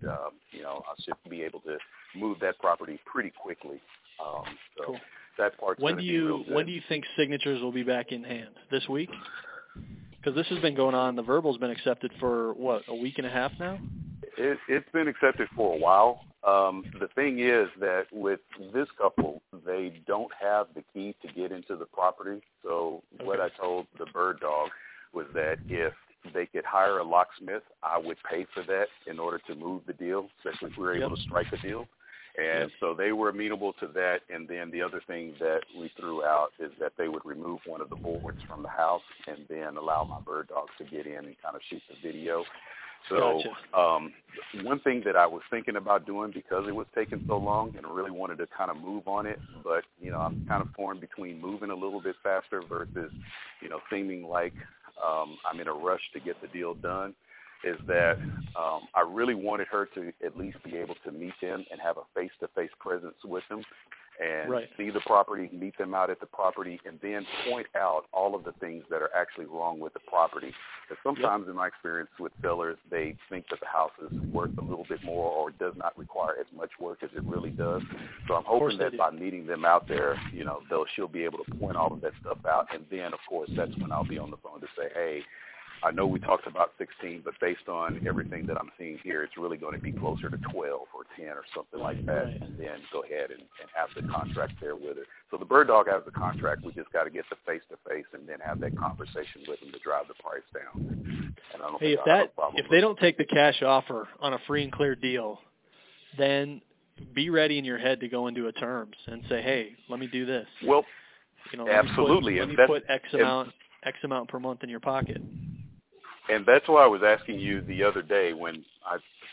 I should be able to move that property pretty quickly. So that part's going to be real good. When do you think signatures will be back in hand? This week? Because this has been going on. The verbal's been accepted for, a week and a half now? It's been accepted for a while. The thing is that with this couple, they don't have the key to get into the property. So what I told the bird dog was that if they could hire a locksmith, I would pay for that in order to move the deal, especially if we were able to strike a deal. And so they were amenable to that. And then the other thing that we threw out is that they would remove one of the boards from the house and then allow my bird dogs to get in and kind of shoot the video. So one thing that I was thinking about doing, because it was taking so long and I really wanted to kind of move on it, but, I'm kind of torn between moving a little bit faster versus, seeming like I'm in a rush to get the deal done, is that I really wanted her to at least be able to meet them and have a face-to-face presence with them and see the property, meet them out at the property, and then point out all of the things that are actually wrong with the property. Because sometimes in my experience with sellers, they think that the house is worth a little bit more or does not require as much work as it really does. So I'm hoping that by meeting them out there, she'll be able to point all of that stuff out. And then, of course, that's when I'll be on the phone to say, hey, I know we talked about 16, but based on everything that I'm seeing here, it's really going to be closer to 12 or 10 or something like that, and then go ahead and have the contract there with her. So the bird dog has the contract. We just got to get the face-to-face and then have that conversation with them to drive the price down. And I don't think I have a problem if they don't take the cash offer on a free and clear deal, then be ready in your head to go into a terms and say, hey, let me do this. Well, absolutely. Let me put X amount per month in your pocket. And that's why I was asking you the other day when I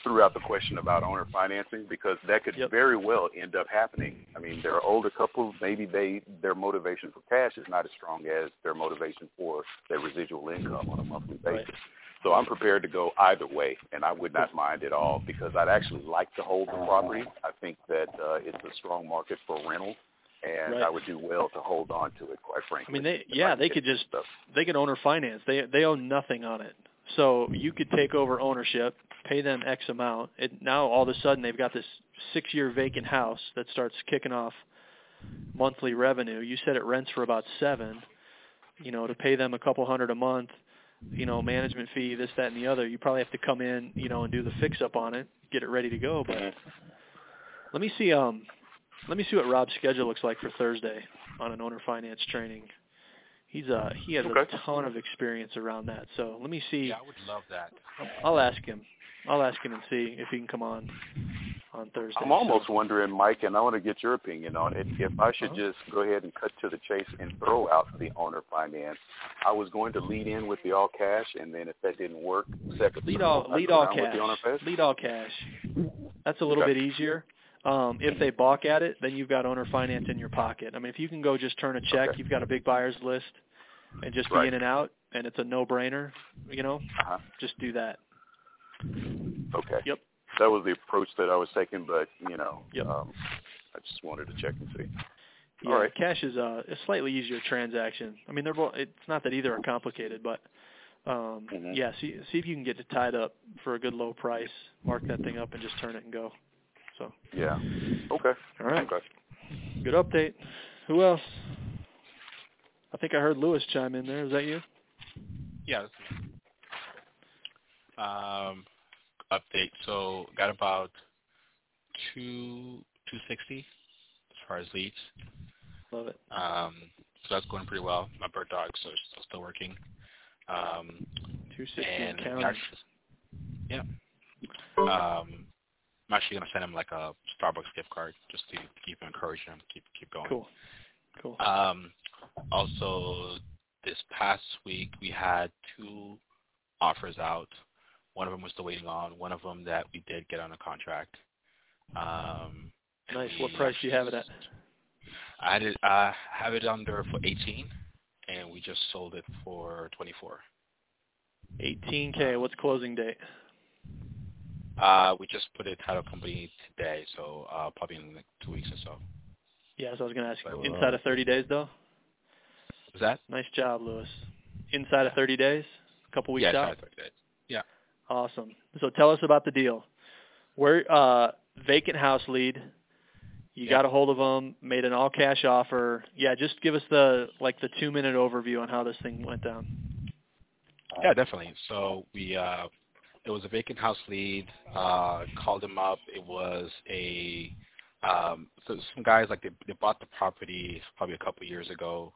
threw out the question about owner financing because that could very well end up happening. I mean, there are older couples, maybe their motivation for cash is not as strong as their motivation for their residual income on a monthly basis. Right. So I'm prepared to go either way, and I would not mind at all because I'd actually like to hold the property. I think that it's a strong market for rental, and I would do well to hold on to it, quite frankly. I mean, they could owner finance. They own nothing on it. So you could take over ownership, pay them X amount. Now all of a sudden they've got this 6-year vacant house that starts kicking off monthly revenue. You said it rents for about $7. To pay them a couple $100 a month, management fee, this, that, and the other. You probably have to come in, and do the fix up on it, get it ready to go. But let me see what Rob's schedule looks like for Thursday on an owner finance training. He has a ton of experience around that. So let me see. Yeah, I would love that. I'll ask him and see if he can come on Thursday. I'm almost wondering, Mike, and I want to get your opinion on it, if I should just go ahead and cut to the chase and throw out the owner finance. I was going to lead in with the all cash, and then if that didn't work, lead all cash. That's a little bit easier. If they balk at it, then you've got owner finance in your pocket. I mean, if you can go just turn a check, you've got a big buyer's list, and just be in and out, and it's a no-brainer, just do that. Okay. Yep. That was the approach that I was taking, but, I just wanted to check and see. Yeah, all right. Cash is a slightly easier transaction. I mean, it's not that either are complicated, but, see if you can get it tied up for a good low price, mark that thing up, and just turn it and go. So. Yeah. Okay. All right. Okay. Good update. Who else? I think I heard Lewis chime in there. Is that you? Yeah. That's me. Update. So got about 260 as far as leads. Love it. So that's going pretty well. My bird dog, so it's still working. 260 and counting. Yeah. I'm actually going to send him like a Starbucks gift card just to keep encouraging him, keep going. Cool. Also, this past week we had 2 offers out. One of them we're still waiting on. One of them that we did get on a contract. Nice. What price do you have it at? I have it under for 18, and we just sold it for 24. $18K. What's closing date? We just put a title company today, so probably in like 2 weeks or so. Yeah, so I was going to ask you, inside of 30 days, though? Was that? Nice job, Lewis. Inside of 30 days? A couple weeks out? Yeah, inside of 30 days. Yeah. Awesome. So tell us about the deal. We're vacant house lead. You got a hold of them, made an all-cash offer. Yeah, just give us the 2-minute overview on how this thing went down. Yeah, definitely. So it was a vacant house lead. Called him up. It was so some guys they bought the property probably a couple years ago.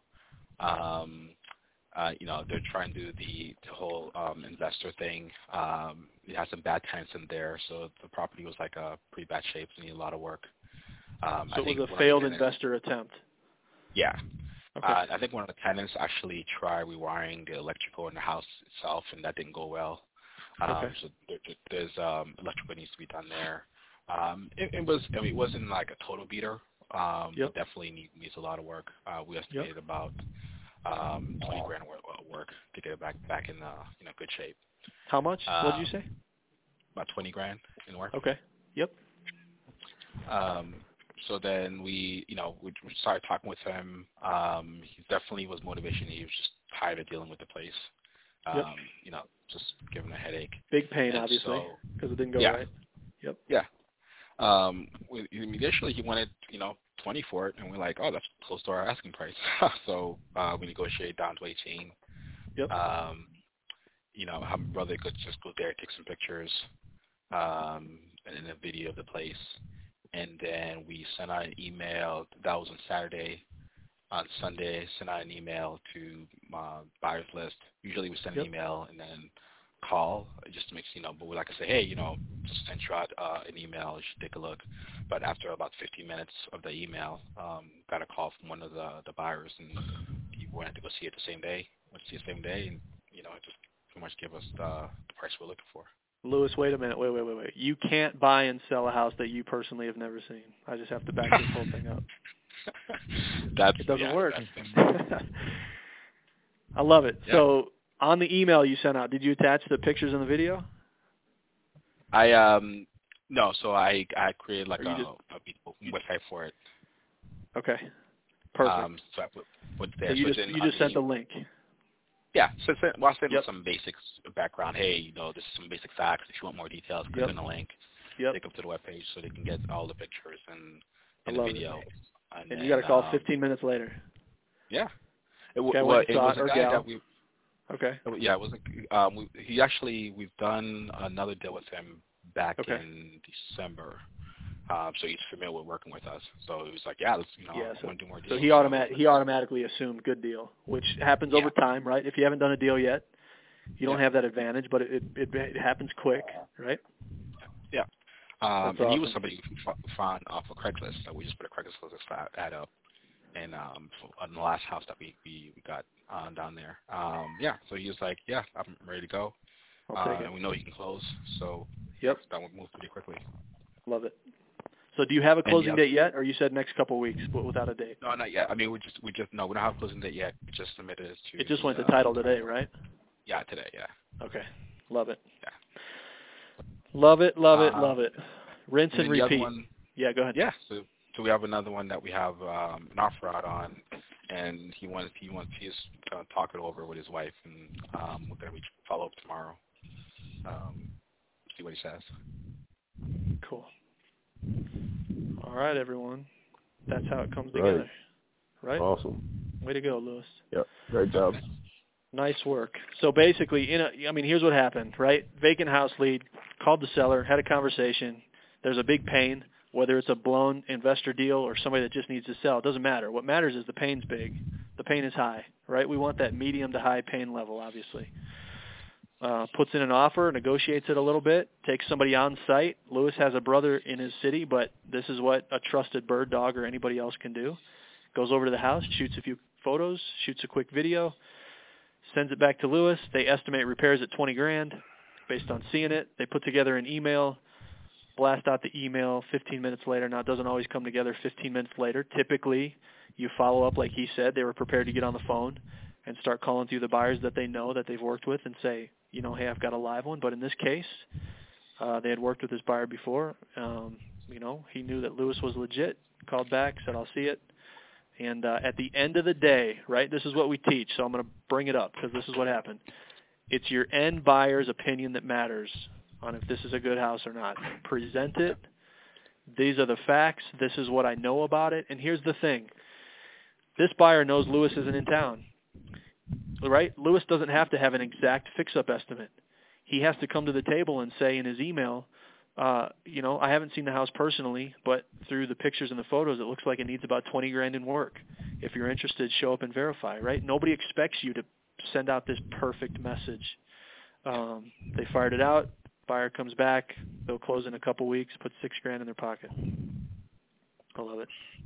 They're trying to do the whole investor thing. It has some bad tenants in there, so the property was like a pretty bad shape. It needed a lot of work. So it was a failed investor attempt. Yeah. Okay. I think one of the tenants actually tried rewiring the electrical in the house itself, and that didn't go well. So there's electrical needs to be done there. It wasn't like a total beater. It definitely needs a lot of work. We estimated about $20,000 worth of work to get it back in good shape. How much? What did you say? About $20,000 in work. Okay. Yep. So then we started talking with him. He definitely was motivation. He was just tired of dealing with the place. Just giving a headache. Big pain, obviously, because it didn't go right. Yep. Yeah. Initially, he wanted 20 for it, and we're like, oh, that's close to our asking price. So we negotiated down to 18. Yep. My brother could just go there, take some pictures, and a video of the place, and then we sent out an email. That was on Saturday. On Sunday, sent out an email to my buyer's list. Usually we send an email and then call just to make but we like to say, hey, just sent you out an email. You should take a look. But after about 15 minutes of the email, got a call from one of the buyers, and he wanted to go see it the same day. And it just pretty much give us the price we're looking for. Lewis, wait a minute. Wait. You can't buy and sell a house that you personally have never seen. I just have to back this whole thing up. It doesn't work. I love it. Yeah. So on the email you sent out, did you attach the pictures and the video? No. So I created like a website for it. Okay. Perfect. So I put there. So you just sent the link. Yeah, so I sent some basics background. Hey, this is some basic facts. If you want more details, click on the link. Take them to the webpage so they can get all the pictures and the video. And you got a call 15 minutes later. Yeah. It was a guy that we. Okay. Yeah, it was we've done another deal with him back in December. So he's familiar with working with us. So he was like, let's, I want to do more deals. So he automatically assumed good deal, which happens over time, right? If you haven't done a deal yet, you don't have that advantage, but it happens quick, right? Yeah. And he was somebody who found off of Craigslist. So we just put a Craigslist ad up, and on the last house that we got down there. So he was like, I'm ready to go. And we know he can close. So that would move pretty quickly. Love it. So do you have a closing date yet, or you said next couple of weeks, but without a date? No, not yet. I mean, we don't have a closing date yet. We just submitted it to. It just went to title today, right? Yeah, today. Yeah. Okay, love it. Yeah. Love it. Rinse and repeat. Go ahead. Yeah. So we have another one that we have an offer out on, and he's going to talk it over with his wife, and we're going to follow up tomorrow. See what he says. Cool. All right, everyone. That's how it comes together. Right? Awesome. Way to go, Lewis. Yep. Great job. Nice work. So basically, here's what happened, right? Vacant house lead, called the seller, had a conversation. There's a big pain, whether it's a blown investor deal or somebody that just needs to sell. It doesn't matter. What matters is the pain's big. The pain is high, right? We want that medium to high pain level, obviously. Puts in an offer, negotiates it a little bit, takes somebody on site. Lewis has a brother in his city, but this is what a trusted bird dog or anybody else can do. Goes over to the house, shoots a few photos, shoots a quick video, sends it back to Lewis. They estimate repairs at $20,000 based on seeing it. They put together an email, blast out the email 15 minutes later. Now, it doesn't always come together 15 minutes later. Typically, you follow up like he said. They were prepared to get on the phone and start calling through the buyers that they know that they've worked with and say, hey, I've got a live one. But in this case, they had worked with this buyer before. He knew that Lewis was legit, called back, said, I'll see it. And at the end of the day, right, this is what we teach, so I'm going to bring it up because this is what happened. It's your end buyer's opinion that matters on if this is a good house or not. Present it. These are the facts. This is what I know about it. And here's the thing. This buyer knows Lewis isn't in town. Right? Lewis doesn't have to have an exact fix-up estimate. He has to come to the table and say in his email, I haven't seen the house personally, but through the pictures and the photos, it looks like it needs about $20,000 in work. If you're interested, show up and verify, right? Nobody expects you to send out this perfect message. They fired it out. Buyer comes back. They'll close in a couple weeks, put $6,000 in their pocket. I love it.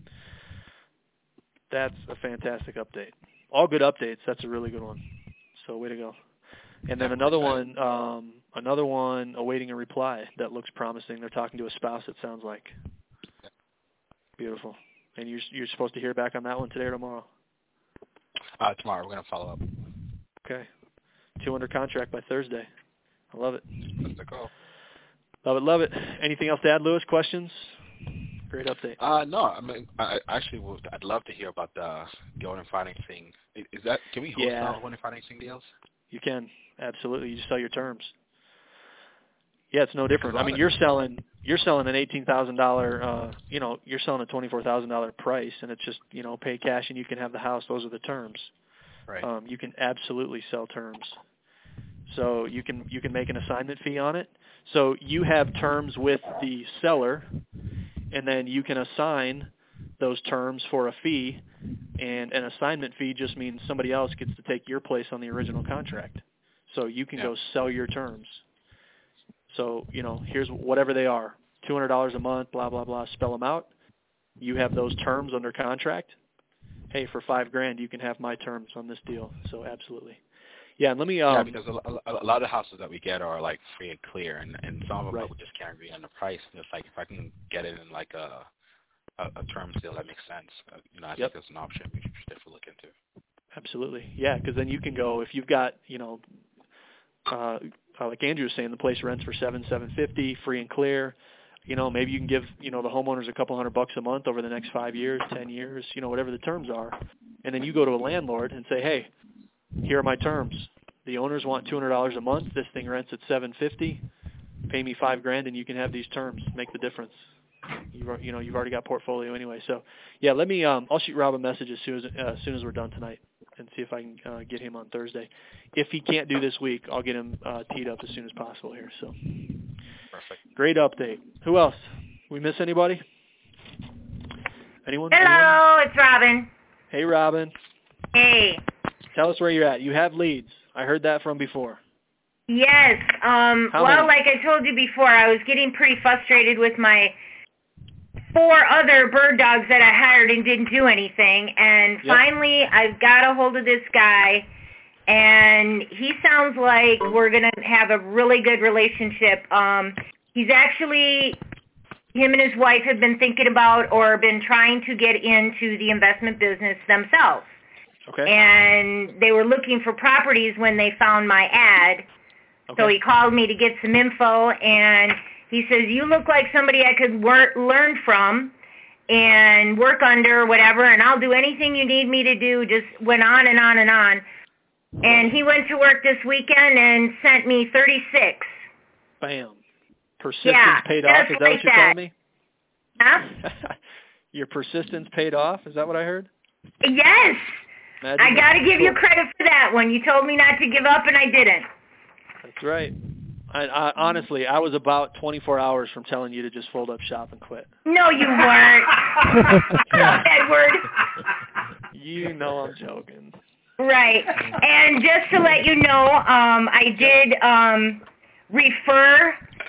That's a fantastic update. All good updates. That's a really good one. So way to go. And then another one awaiting a reply that looks promising. They're talking to a spouse, it sounds like. Beautiful. And you're supposed to hear back on that one today or tomorrow? Tomorrow. We're going to follow up. Okay. 2 under contract by Thursday. I love it. That's the goal. Love it. Anything else to add, Lewis? Questions? Great update. No, I mean, I'd love to hear about the owner financing. Can we host owner financing deals? You can, absolutely. You just sell your terms. Yeah, it's no different. I mean, you're selling an $18,000. You're selling a $24,000 price, and it's just pay cash and you can have the house. Those are the terms. Right. You can absolutely sell terms. So you can make an assignment fee on it. So you have terms with the seller, and then you can assign those terms for a fee, and an assignment fee just means somebody else gets to take your place on the original contract. So you can go sell your terms. So, here's whatever they are, $200 a month, blah, blah, blah, spell them out. You have those terms under contract. Hey, for $5,000, you can have my terms on this deal. So absolutely. Yeah, and let me. Because a lot of the houses that we get are like free and clear, and some of them we just can't agree on the price. And it's like if I can get it in like a term sale that makes sense, I think that's an option we should definitely look into. Absolutely, yeah, because then you can go if you've got like Andrew was saying, the place rents for $750, free and clear. Maybe you can give the homeowners a couple $100 a month over the next 5 years, 10 years, whatever the terms are, and then you go to a landlord and say, hey, here are my terms. The owners want $200 a month. This thing rents at $750. Pay me $5,000, and you can have these terms. Make the difference. You've already got portfolio anyway. So yeah, let me. I'll shoot Rob a message as soon as we're done tonight, and see if I can get him on Thursday. If he can't do this week, I'll get him teed up as soon as possible here. So perfect. Great update. Who else? We miss anybody? Anyone? Hello, it's Robin. Hey, Robin. Hey. Tell us where you're at. You have leads. I heard that from before. Yes. How many? Like I told you before, I was getting pretty frustrated with my 4 other bird dogs that I hired and didn't do anything. And finally, I've got a hold of this guy, and he sounds like we're going to have a really good relationship. He's actually, him and his wife have been thinking about or been trying to get into the investment business themselves. Okay. And they were looking for properties when they found my ad. Okay. So he called me to get some info, and he says, you look like somebody I could learn from and work under, whatever, and I'll do anything you need me to do. Just went on and on and on. And he went to work this weekend and sent me 36. Bam. Persistence paid off? Is that what you're telling me? Huh? Your persistence paid off? Is that what I heard? Yes. Imagine I got to give you credit for that one. You told me not to give up, and I didn't. That's right. I honestly, I was about 24 hours from telling you to just fold up shop and quit. No, you weren't. Edward. You know I'm joking. Right. And just to let you know, I did refer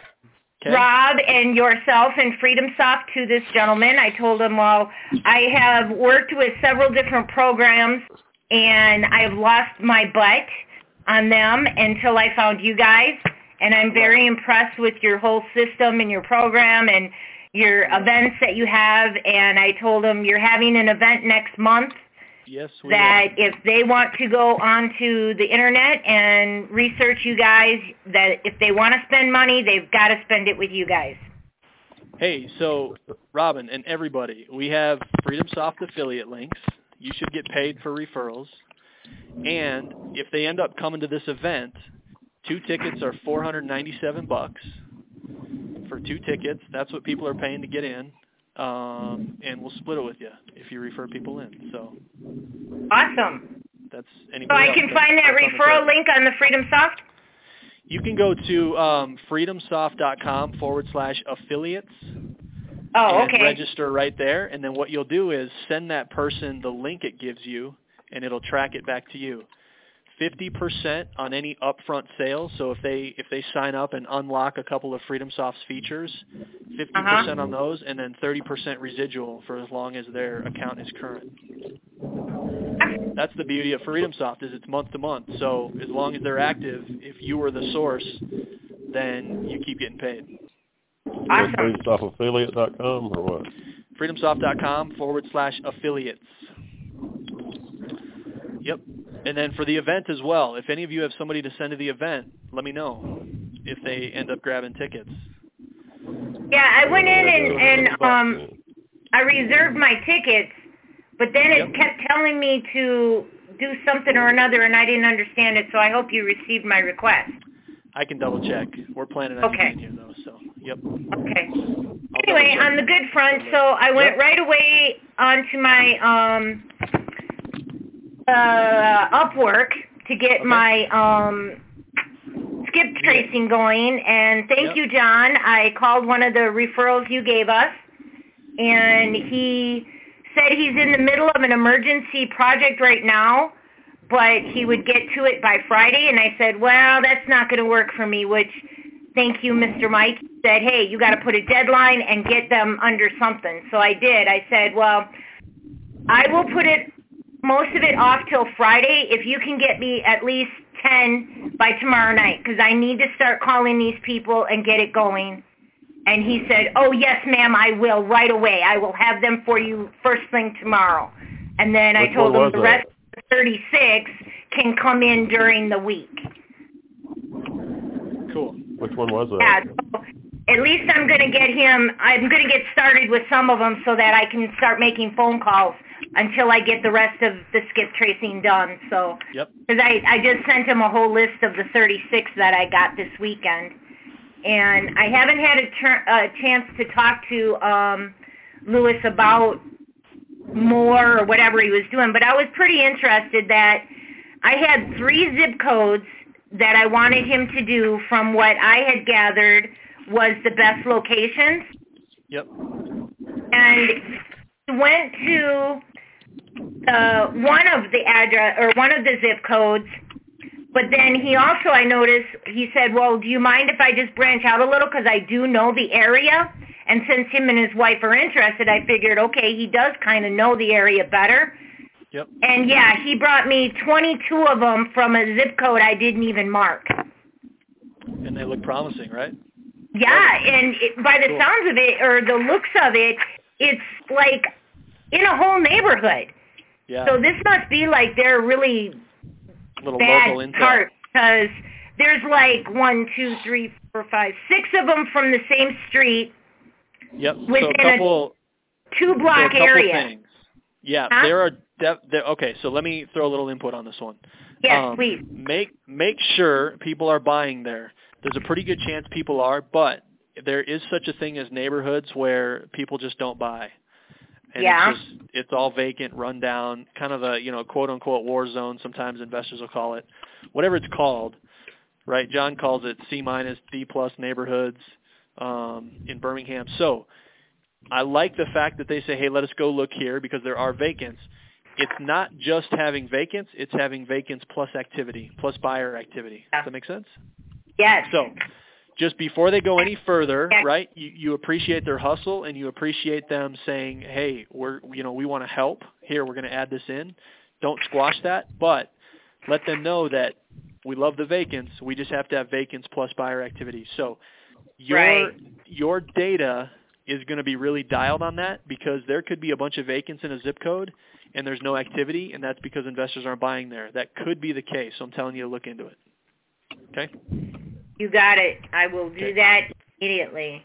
Rob and yourself and Freedom Soft to this gentleman. I told him, well, I have worked with several different programs, and I've lost my butt on them until I found you guys. And I'm very impressed with your whole system and your program and your events that you have. And I told him you're having an event next month. Yes, we that are. If they want to go onto the internet and research you guys, that if they want to spend money, they've got to spend it with you guys. Hey, so Robin and everybody, we have Freedom Soft affiliate links. You should get paid for referrals. And if they end up coming to this event, 2 tickets are $497 for 2 tickets. That's what people are paying to get in. And we'll split it with you if you refer people in. So awesome. That's so anybody I can find that referral link on the Freedom Soft? You can go to freedomsoft.com/affiliates. Oh, and okay. register right there. And then what you'll do is send that person the link it gives you, and it'll track it back to you. 50% on any upfront sale. So if they sign up and unlock a couple of Freedom Soft's features, 50% on those, and then 30% residual for as long as their account is current. That's the beauty of Freedom Soft, is it's month to month. So as long as they're active, if you were the source, then you keep getting paid. Awesome. FreedomSoftAffiliate.com or what? FreedomSoft.com/affiliates. Yep. And then for the event as well, if any of you have somebody to send to the event, let me know if they end up grabbing tickets. Yeah, I went in and I reserved my tickets, but then it kept telling me to do something or another, and I didn't understand it, so I hope you received my request. I can double check. We're planning on being here, though, so, yep. Okay. Anyway, on the good front, so I went right away onto my Upwork to get my skip tracing going, and thank you, John. I called one of the referrals you gave us, and he said he's in the middle of an emergency project right now, but he would get to it by Friday, and I said, well, that's not going to work for me, which, thank you, Mr. Mike. He said, hey, you got to put a deadline and get them under something. So I did. I said, well, I will put it most of it off till Friday. If you can get me at least 10 by tomorrow night, because I need to start calling these people and get it going. And he said, oh, yes, ma'am, I will right away. I will have them for you first thing tomorrow. And then I told him the rest of the 36 can come in during the week. Cool. Which one was that? Yeah, so at least I'm going to get started with some of them so that I can start making phone calls until I get the rest of the skip tracing done. So, because I just sent him a whole list of the 36 that I got this weekend. And I haven't had a chance to talk to Lewis about more or whatever he was doing, but I was pretty interested that I had 3 zip codes that I wanted him to do from what I had gathered was the best locations. Yep. And he went to one of the address or one of the zip codes. But then he also, I noticed, he said, well, do you mind if I just branch out a little because I do know the area? And since him and his wife are interested, I figured, okay, he does kind of know the area better. Yep. And, yeah, he brought me 22 of them from a zip code I didn't even mark. And they look promising, right? Yeah, and by the sounds of it, or the looks of it, it's like in a whole neighborhood. Yeah. So this must be like they're really little bad local intel. part, because there's like 1, 2, 3, 4, 5, 6 of them from the same street. Yep. Within so a couple, a 2-block area. Things. Yeah, huh? there are. Okay, so let me throw a little input on this one. Yes, please. Make sure people are buying there. There's a pretty good chance people are, but there is such a thing as neighborhoods where people just don't buy. And it's all vacant, run down, kind of a, quote unquote war zone. Sometimes investors will call it, whatever it's called, right? John calls it C-, D+ neighborhoods in Birmingham. So I like the fact that they say, hey, let us go look here because there are vacants. It's not just having vacants, it's having vacants plus activity, plus buyer activity. Does that make sense? Yes. So just before they go any further, right, you appreciate their hustle and you appreciate them saying, hey, we want to help. Here, we're going to add this in. Don't squash that, but let them know that we love the vacants. We just have to have vacants plus buyer activity. So your data is going to be really dialed on that because there could be a bunch of vacants in a zip code and there's no activity, and that's because investors aren't buying there. That could be the case, so I'm telling you to look into it. Okay? You got it. I will do that immediately.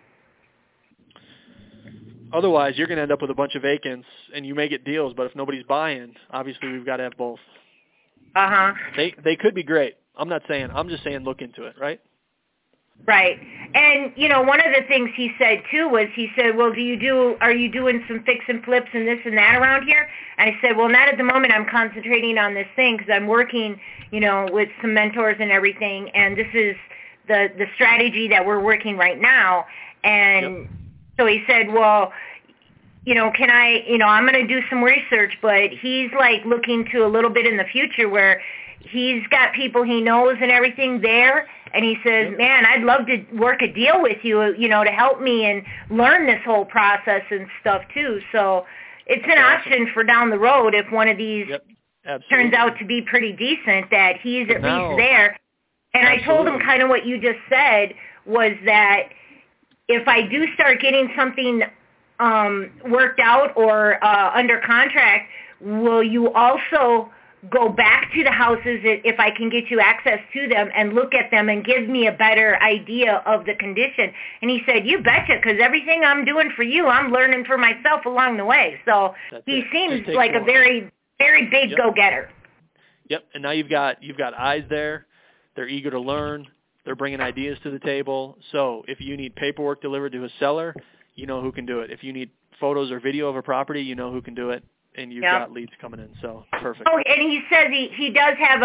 Otherwise, you're going to end up with a bunch of vacants, and you may get deals, but if nobody's buying, obviously we've got to have both. Uh-huh. They could be great. I'm just saying look into it, right? Right. And, one of the things he said, too, was he said, well, are you doing some fix and flips and this and that around here? And I said, well, not at the moment. I'm concentrating on this thing because I'm working, with some mentors and everything, and this is the strategy that we're working right now. And so he said, well, can I, I'm going to do some research, but he's like looking to a little bit in the future where he's got people he knows and everything there. And he says, man, I'd love to work a deal with you, to help me and learn this whole process and stuff too. So it's an option for down the road if one of these turns out to be pretty decent, that he's at least there. And I told him kind of what you just said was that if I do start getting something worked out or under contract, will you also go back to the houses if I can get you access to them and look at them and give me a better idea of the condition? And he said, you betcha, because everything I'm doing for you, I'm learning for myself along the way. So he seems like a very, very big go-getter. Yep, and now you've got eyes there. They're eager to learn. They're bringing ideas to the table. So if you need paperwork delivered to a seller, you know who can do it. If you need photos or video of a property, you know who can do it. And you've got leads coming in, so perfect. Oh, and he says he does have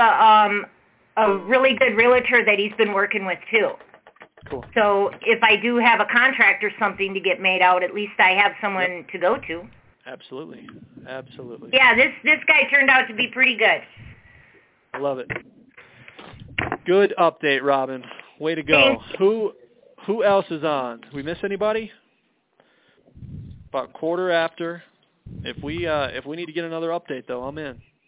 a really good realtor that he's been working with too. Cool. So if I do have a contract or something to get made out, at least I have someone to go to. Absolutely. Yeah, this guy turned out to be pretty good. I love it. Good update, Robin. Way to go. Who else is on? Did we miss anybody? About quarter after. If we need to get another update, though, I'm in.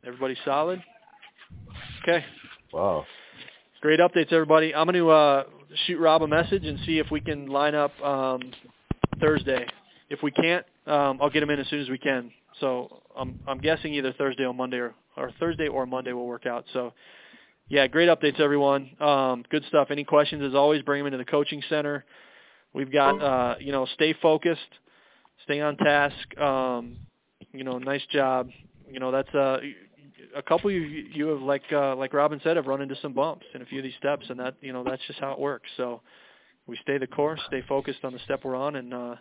Everybody solid? Okay. Wow. Great updates, everybody. I'm going to shoot Rob a message and see if we can line up Thursday. If we can't, I'll get him in as soon as we can. So I'm guessing either Thursday or Monday or Thursday or Monday will work out. So, yeah, great updates, everyone. Good stuff. Any questions, as always, bring them into the coaching center. We've got, stay focused, stay on task. Nice job. That's a couple of you have, like Robin said, have run into some bumps in a few of these steps, and that, that's just how it works. So we stay the course, stay focused on the step we're on, and,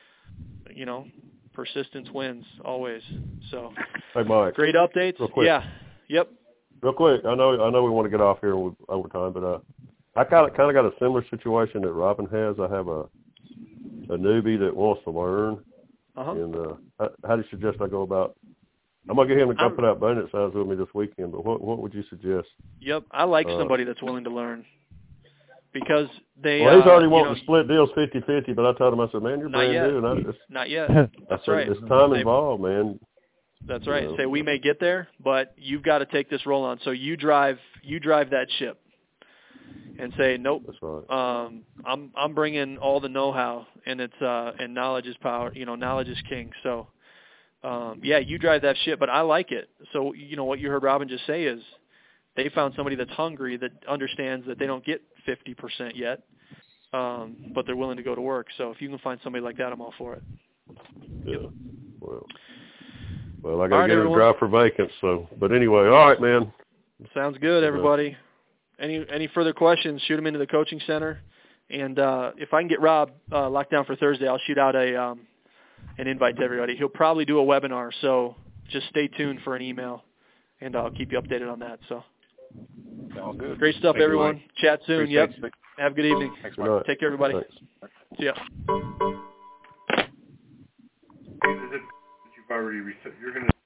persistence wins always. So, hey, Mike. Great updates. Real quick. Yeah. Yep. Real quick. I know we want to get off here with overtime, but I kind of got a similar situation that Robin has. I have a newbie that wants to learn, and how do you suggest I go about? I'm gonna get him to come put out bonus signs with me this weekend. But what would you suggest? Yep, I like somebody that's willing to learn, because they. Well, he's already wanting to split deals 50-50, but I told him, I said, man, you're brand new. Not yet. That's right. It's time involved, man. That's right. Say we may get there, but you've got to take this roll on. So you drive that ship, and say nope. That's right. I'm bringing all the know-how, and it's and knowledge is power. Knowledge is king. So. You drive that ship, but I like it. So, what you heard Robin just say is they found somebody that's hungry, that understands that they don't get 50% yet, but they're willing to go to work. So if you can find somebody like that, I'm all for it. Yeah. Well, I got to get a drive for vacant. So, but anyway, all right, man. Sounds good, everybody. Any further questions, shoot them into the coaching center. And if I can get Rob locked down for Thursday, I'll shoot out an invite to everybody. He'll probably do a webinar, so just stay tuned for an email, and I'll keep you updated on that. So, all good. Great stuff, Thank everyone. Chat soon. Yep. Thanks. Have a good evening. Thanks, Mike. Take care, everybody. Thanks. See ya. You've already reset. You're going to